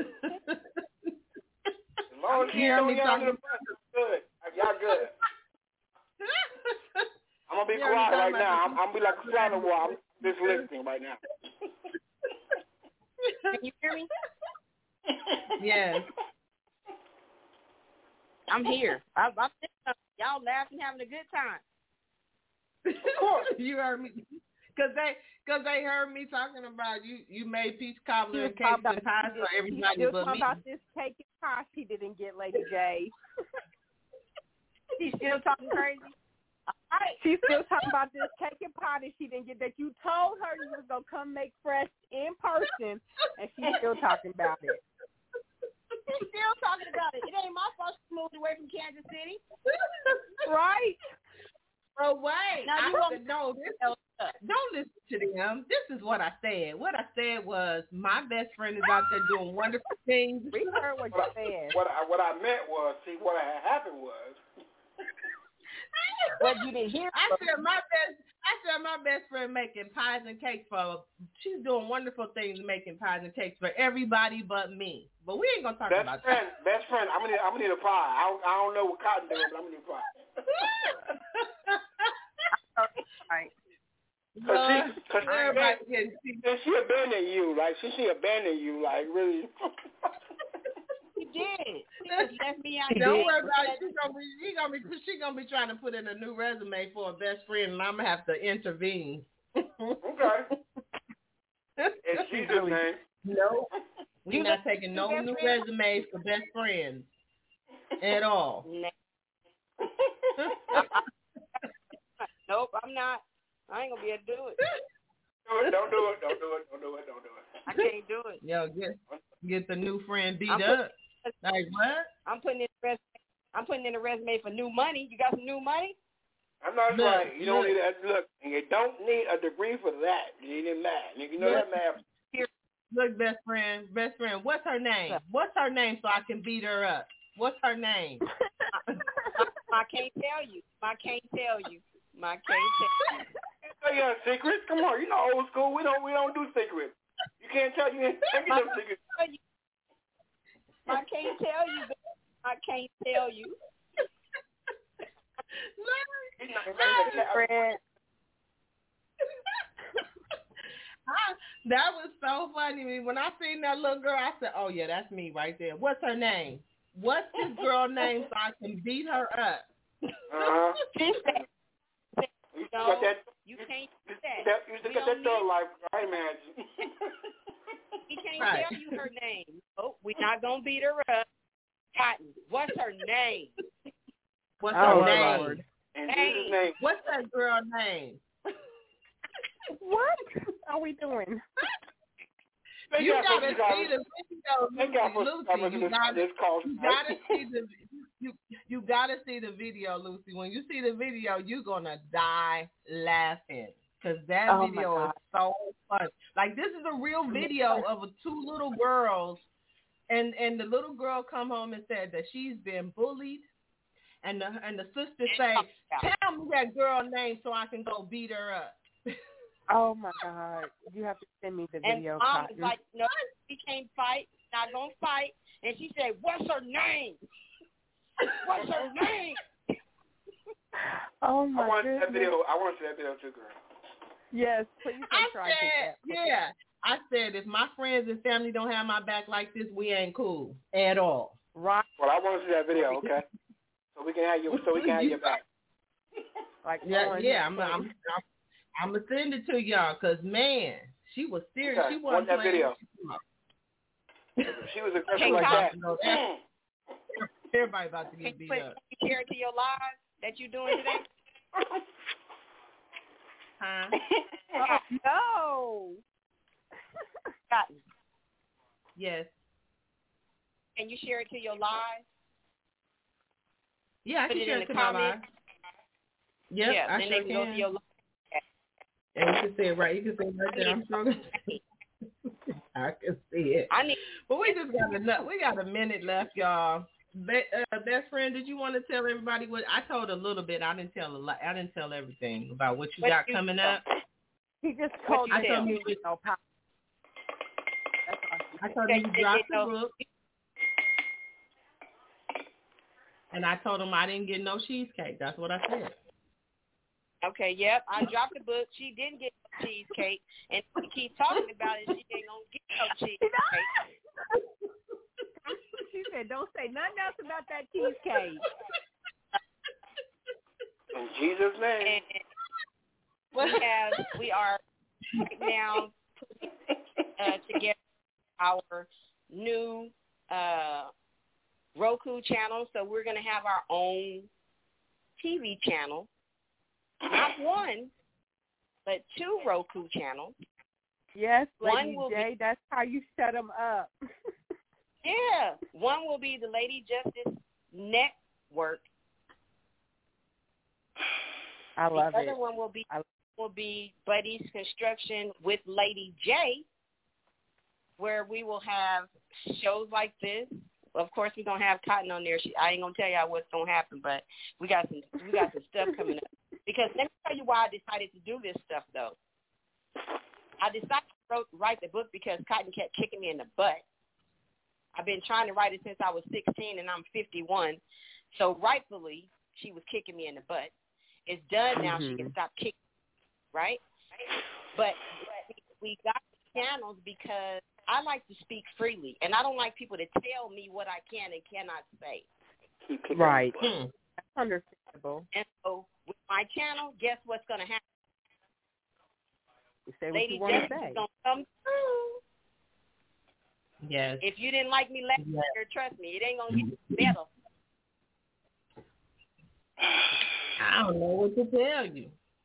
H: As long as you don't get under the bus, it's good. Y'all good. I'm gonna be yeah, quiet right now. I'm, I'm gonna be like a fly on the wall. I'm just listening right now.
I: Can you hear me?
D: Yes.
I: I'm here. I, I'm y'all laughing, having a good time.
H: Of course.
D: You heard me, cause they, cause they heard me talking about you. You made peach cobbler and cakes and pies for everybody but me.
I: About this cake and pie she didn't get, Lady J. She's still talking crazy. Right. She's still talking about this cake and pie that she didn't get, that you told her you was going to come make fresh in person, and she's still talking about it. She's still talking about it. It ain't my fault she moved away from Kansas City. Right?
D: Oh, wait.
I: Now you
D: I
I: want
D: said, no, this, don't listen to them. This is what I said. What I said was my best friend is out there doing wonderful things.
I: We heard what you said.
H: What I, what I meant was, see, what had happened was,
F: What you didn't hear?
D: I said my best. I said my best friend making pies and cakes for. She's doing wonderful things, making pies and cakes for everybody but me. But we ain't gonna talk
H: best
D: about
H: friend,
D: that.
H: Best friend, I'm gonna need, I'm gonna need a pie. I don't, I don't know what Cotton doing, but I'm gonna need a pie.
I: Right.
H: Cause she, cause
D: she,
H: she, she abandoned you, like she, she abandoned you, like really.
F: She did. She just left me out.
D: Don't worry about it. She's gonna be, she gonna be, she gonna be trying to put in a new resume for a best friend, and I'm gonna have to intervene.
H: Okay. In Jesus' name.
D: No, we're not taking no new resumes for best friends at all.
F: Nope, I'm not. I ain't gonna be able to do it.
H: Do it, don't do it, don't do it, don't do it, don't do it.
F: I can't do it.
D: Yo, get get the new friend beat
F: I'm
D: up. Put, like what?
F: I'm putting in a resume. I'm putting in a resume for new money. You got some new money?
H: I'm not
D: look,
H: right. You don't
D: look.
H: need that. Look, you don't need a degree for that. You need math. You know
D: look,
H: that math.
D: Here, look, best friend, best friend. What's her name? What's her name so I can beat her up? What's her name?
F: I, I can't tell you. I can't tell you. I can't tell you.
H: Tell you a secret? Come on, you know old school. We don't we don't do secrets. You can't tell you. Can't get no secrets.
F: I can't tell you. I can't tell you.
I: Fred.
D: That was so funny. When I seen that little girl, I said, "Oh yeah, that's me right there." What's her name? What's this girl name so I can beat her up?
H: Uh-huh.
F: You no, that, you can't do that.
H: that you should get that third life, I imagine.
F: He can't
D: right.
F: tell you her name. Oh, we're not gonna beat her up. Cotton, what's her name?
D: What's
I: oh,
D: her name?
I: Lord.
H: In Jesus' name.
D: What's that girl name?
I: What are we doing?
D: You gotta see the video, Lucy. You gotta, you gotta see the you you gotta see the video, Lucy. When you see the video, you're gonna die laughing because that
I: oh
D: video is so fun. Like this is a real video of two little girls, and and the little girl come home and said that she's been bullied, and the and the sister say, "Tell me that girl name so I can go beat her up."
I: Oh my God! You have to send me the video.
F: And mom
I: Cotton.
F: was like, "No, we can't fight. Not gonna fight." And she said, "What's her name? What's her name?"
I: Oh my
H: I want
I: goodness.
H: that video. I want to see that video too, girl.
I: Yes, please.
D: I
I: try
D: said,
I: to get that.
D: yeah. I said, if my friends and family don't have my back like this, we ain't cool at all.
I: Right.
H: Well, I want to see that video, okay? So we can have you. So we can have your back.
I: Like
D: yeah, yeah. I'm, I'm, I'm, I'm gonna send it to y'all, cause man, she was serious.
H: Okay.
D: She wasn't
H: that
D: playing.
H: video. She was aggressive like that.
D: Everybody about to get beat
F: put,
D: up.
F: Can you share it to your live that you're doing today?
D: Huh?
I: Oh, no.
F: Cotton.
D: Yes.
F: Can you share it to your live?
D: Yeah, I
F: Put
D: can
F: it
D: share
F: in
D: it
F: the
D: to my live.
F: comments.
D: Yep,
F: yeah,
D: I
F: then
D: sure
F: they can
D: can.
F: go to your live.
D: And you can see it right. You can see it right there. I'm sure. I can see it.
F: I need.
D: But we just got a we got a minute left, y'all. Be, uh, best friend, did you want to tell everybody what I told a little bit? I didn't tell a lot. I didn't tell everything about what you
F: what
D: got
F: you
D: coming
F: know?
D: up.
I: He just told
D: I told
I: you
D: you.
I: you know, power. That's
D: I told him you dropped the book, and I told him I didn't get no cheesecake. That's what I said.
F: Okay, yep. I dropped the book. She didn't get no cheesecake, and we keep talking about it. She ain't gonna get no cheesecake.
I: She said, "Don't say nothing else about that cheesecake."
H: In Jesus' name.
F: And we have we are right now putting uh, together our new uh, Roku channel. So we're going to have our own T V channel. Not one, but two Roku channels.
I: Yes, Lady
F: one will
I: J,
F: be,
I: that's how you set them up.
F: yeah. One will be the Lady Justice Network.
I: I love
F: the
I: it.
F: The other one will be
I: I,
F: will be Buddy's Construction with Lady J, where we will have shows like this of course, we're gonna have Cotton on there. She, I ain't gonna tell y'all what's gonna happen, but we got some we got some stuff coming up. Because let me tell you why I decided to do this stuff though. I decided to wrote, write the book because Cotton kept kicking me in the butt. I've been trying to write it since I was sixteen, and I'm fifty-one. So rightfully, she was kicking me in the butt. It's done now. Mm-hmm. She can stop kicking, right? But we got the channels because I like to speak freely, and I don't like people to tell me what I can and cannot say.
I: Right. Hmm. That's understandable.
F: And so with my channel, guess what's going to happen?
I: You say what
F: Lady
I: you want to say.
F: Gonna come through.
D: Yes.
F: If you didn't like me last yes. year, trust me, it ain't going to get better.
D: I don't know what to tell you.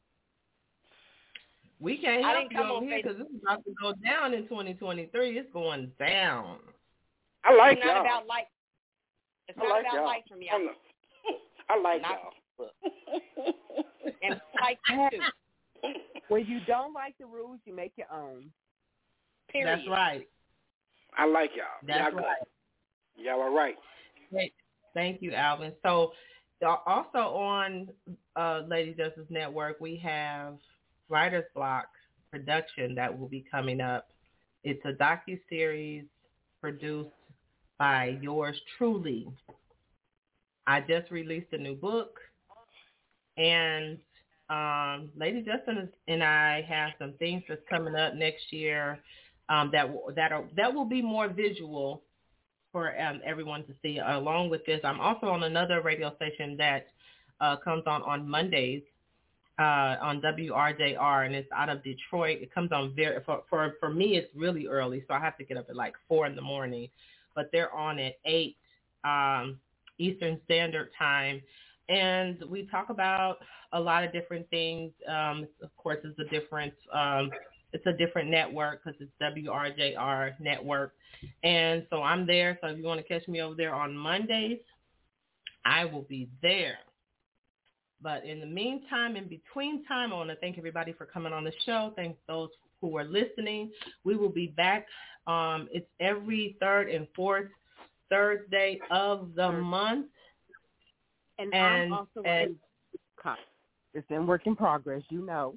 D: We can't help you over here because this is about to go down in twenty twenty-three. It's going down.
H: I like
F: it's
H: y'all.
F: Not about like, it's
H: I
F: not
H: like
F: about
H: y'all.
F: life from y'all.
H: I like
F: not
H: y'all.
F: And like you too.
I: When you don't like the rules, you make your own.
F: Period.
D: That's right.
H: I like y'all.
D: That's
H: y'all
D: right.
H: Good. Y'all are right.
D: Great. Thank you, Alvin. So also on uh, Lady Justice Network, we have Writer's Block production that will be coming up. It's a docuseries produced by yours truly. I just released a new book, and um, Lady Justice and I have some things that's coming up next year um, that that are that will be more visual for um, everyone to see. Along with this, I'm also on another radio station that uh, comes on on Mondays. Uh, on W R J R, and it's out of Detroit. It comes on very for, for for me. It's really early, so I have to get up at like four in the morning. But they're on at eight um, Eastern Standard Time, and we talk about a lot of different things. Um, of course, it's a different um, it's a different network because it's W R J R network, and so I'm there. So if you want to catch me over there on Mondays, I will be there. But in the meantime, in between time, I want to thank everybody for coming on the show. Thank those who are listening. We will be back. Um, it's every third and fourth Thursday of the month.
I: And,
D: and
I: I'm also
D: and,
I: in, it's in work in progress, you know.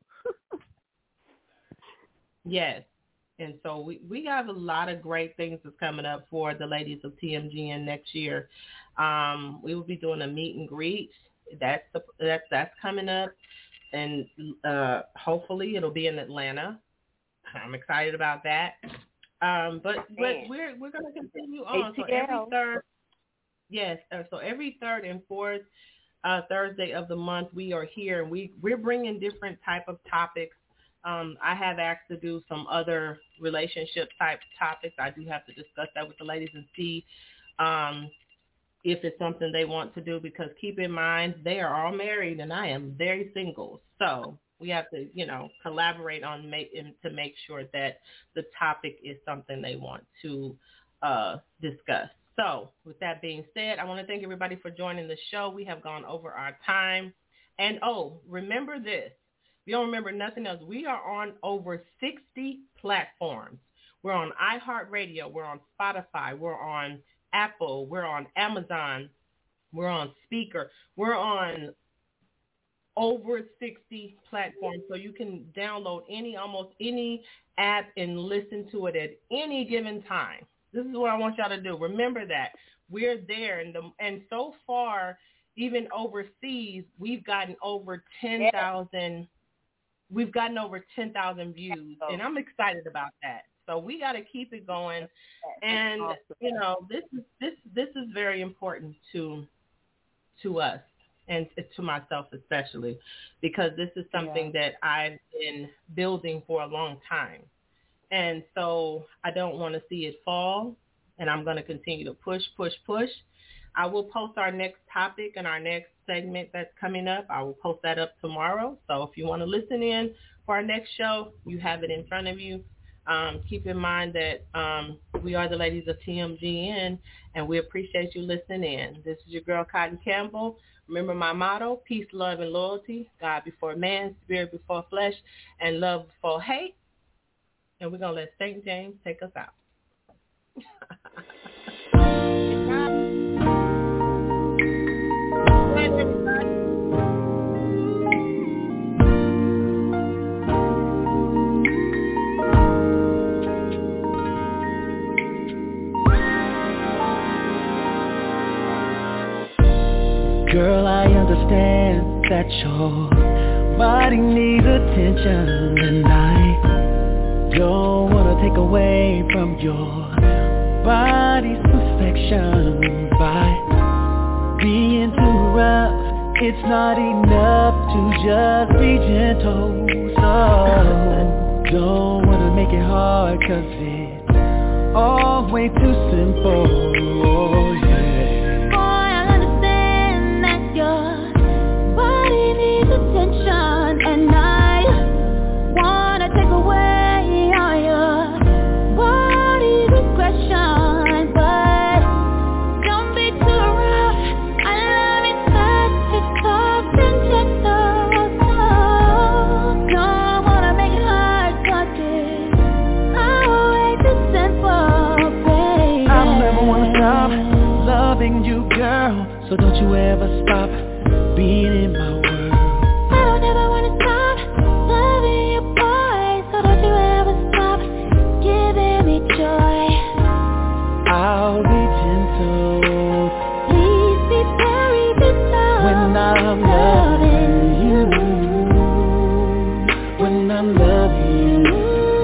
D: Yes. And so we, we have a lot of great things that's coming up for the ladies of T M G N next year. Um, we will be doing a meet and greet. That's the, that's that's coming up, and uh, hopefully it'll be in Atlanta. I'm excited about that. Um, but but we're we're going to continue on. So every third, yes. Uh, so every third and fourth uh, Thursday of the month, we are here, and we we're bringing different type of topics. Um, I have asked to do some other relationship type topics. I do have to discuss that with the ladies and see. Um, if it's something they want to do, because keep in mind, they are all married and I am very single. So we have to, you know, collaborate on make, to make sure that the topic is something they want to uh, discuss. So with that being said, I want to thank everybody for joining the show. We have gone over our time. And, oh, remember this. If you don't remember nothing else, we are on over sixty platforms. We're on iHeartRadio. We're on Spotify. We're on Apple, we're on Amazon, we're on Speaker, we're on over sixty platforms, so you can download any, almost any app and listen to it at any given time. This is what I want y'all to do. Remember that. We're there, and, the, and so far, even overseas, we've gotten over ten thousand, we've gotten over ten thousand views, and I'm excited about that. So we got to keep it going, and you know this is this this is very important to to us and to myself especially, because this is something yeah. that I've been building for a long time, and so I don't want to see it fall, and I'm going to continue to push, push, push. I will post our next topic and our next segment that's coming up. I will post that up tomorrow. So if you want to listen in for our next show, you have it in front of you. Um, keep in mind that um, we are the ladies of T M G N, and we appreciate you listening in. This is your girl, Cotton Campbell. Remember my motto, peace, love, and loyalty, God before man, spirit before flesh, and love before hate. And we're going to let Saint James take us out.
B: understand that your body needs attention, and I don't wanna take away from your body's perfection by being too rough. It's not enough to just be gentle, so don't wanna make it hard, cause it's all way too simple, oh yeah.
C: Boy, I understand that your body needs attention, and I wanna take away all your body's aggression, but don't be too rough. I love it such a soft and gentle, so don't wanna make it hard, cause it's all way too simple, baby.
B: I'll never wanna stop loving you, girl, so don't you ever stop being in my world.
C: I don't ever wanna stop loving you, boy, so don't you ever stop giving me joy.
B: I'll be gentle
C: Please be very gentle
B: when I'm loving you, when I'm loving you.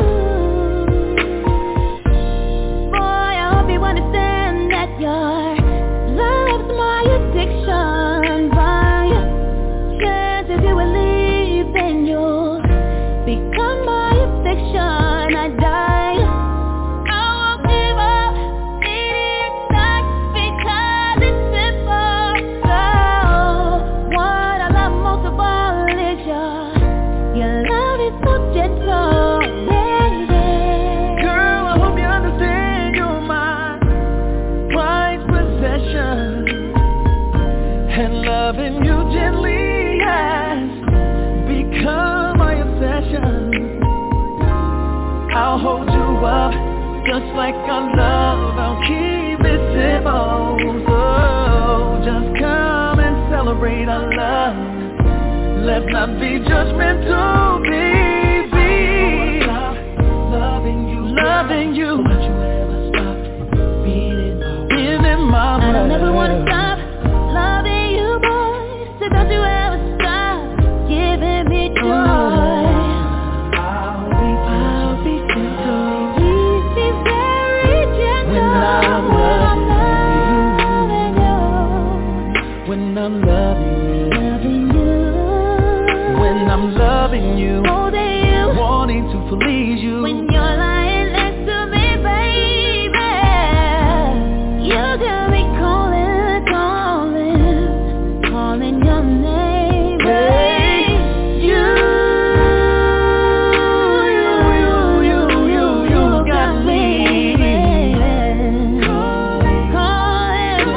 C: Boy, I hope you understand that your love's my addiction, but chances you will leave, then you'll become my addiction. I die, I won't give up, it is not because it's simple. So what I love most of all is your, your love is so gentle, baby.
B: Girl, I hope you understand you're my prized possession, and loving you gently has become my obsession. I'll hold you up just like I love, I'll keep it simple, so just come and celebrate our love. Let's not be judgmental, baby. Loving you, loving you. Don't you ever stop being in my, being in my
C: I don't
B: world.
C: ever wanna stop loving you, boy, so don't you ever stop giving me joy.
B: I'll be
C: I'll be
B: gentle
C: gentle, please be very gentle
B: when I'm
C: loving you,
B: when I'm loving you,
C: loving you,
B: when I'm loving you,
C: holding you,
B: wanting to please you.
C: when you're lying next to me, baby, you got me calling, calling, calling your name, baby.
B: You, you, you, you, you got me
C: calling, calling,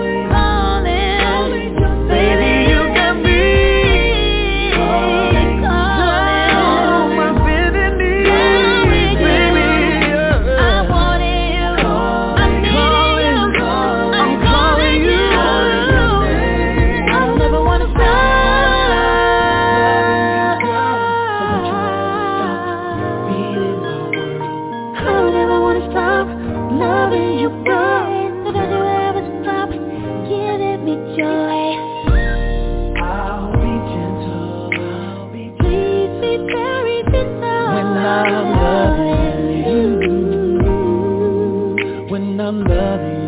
C: calling,
B: baby, you got me
C: calling,
B: oh, my bending knees, baby,
C: I wanted you, I needed you, I'm calling you. I don't ever wanna stop. I don't ever wanna stop loving you, boy, so don't you ever stop giving me joy.
B: I'll be gentle, I'll be
C: Please be very gentle
B: when I'm loving you, when I'm loving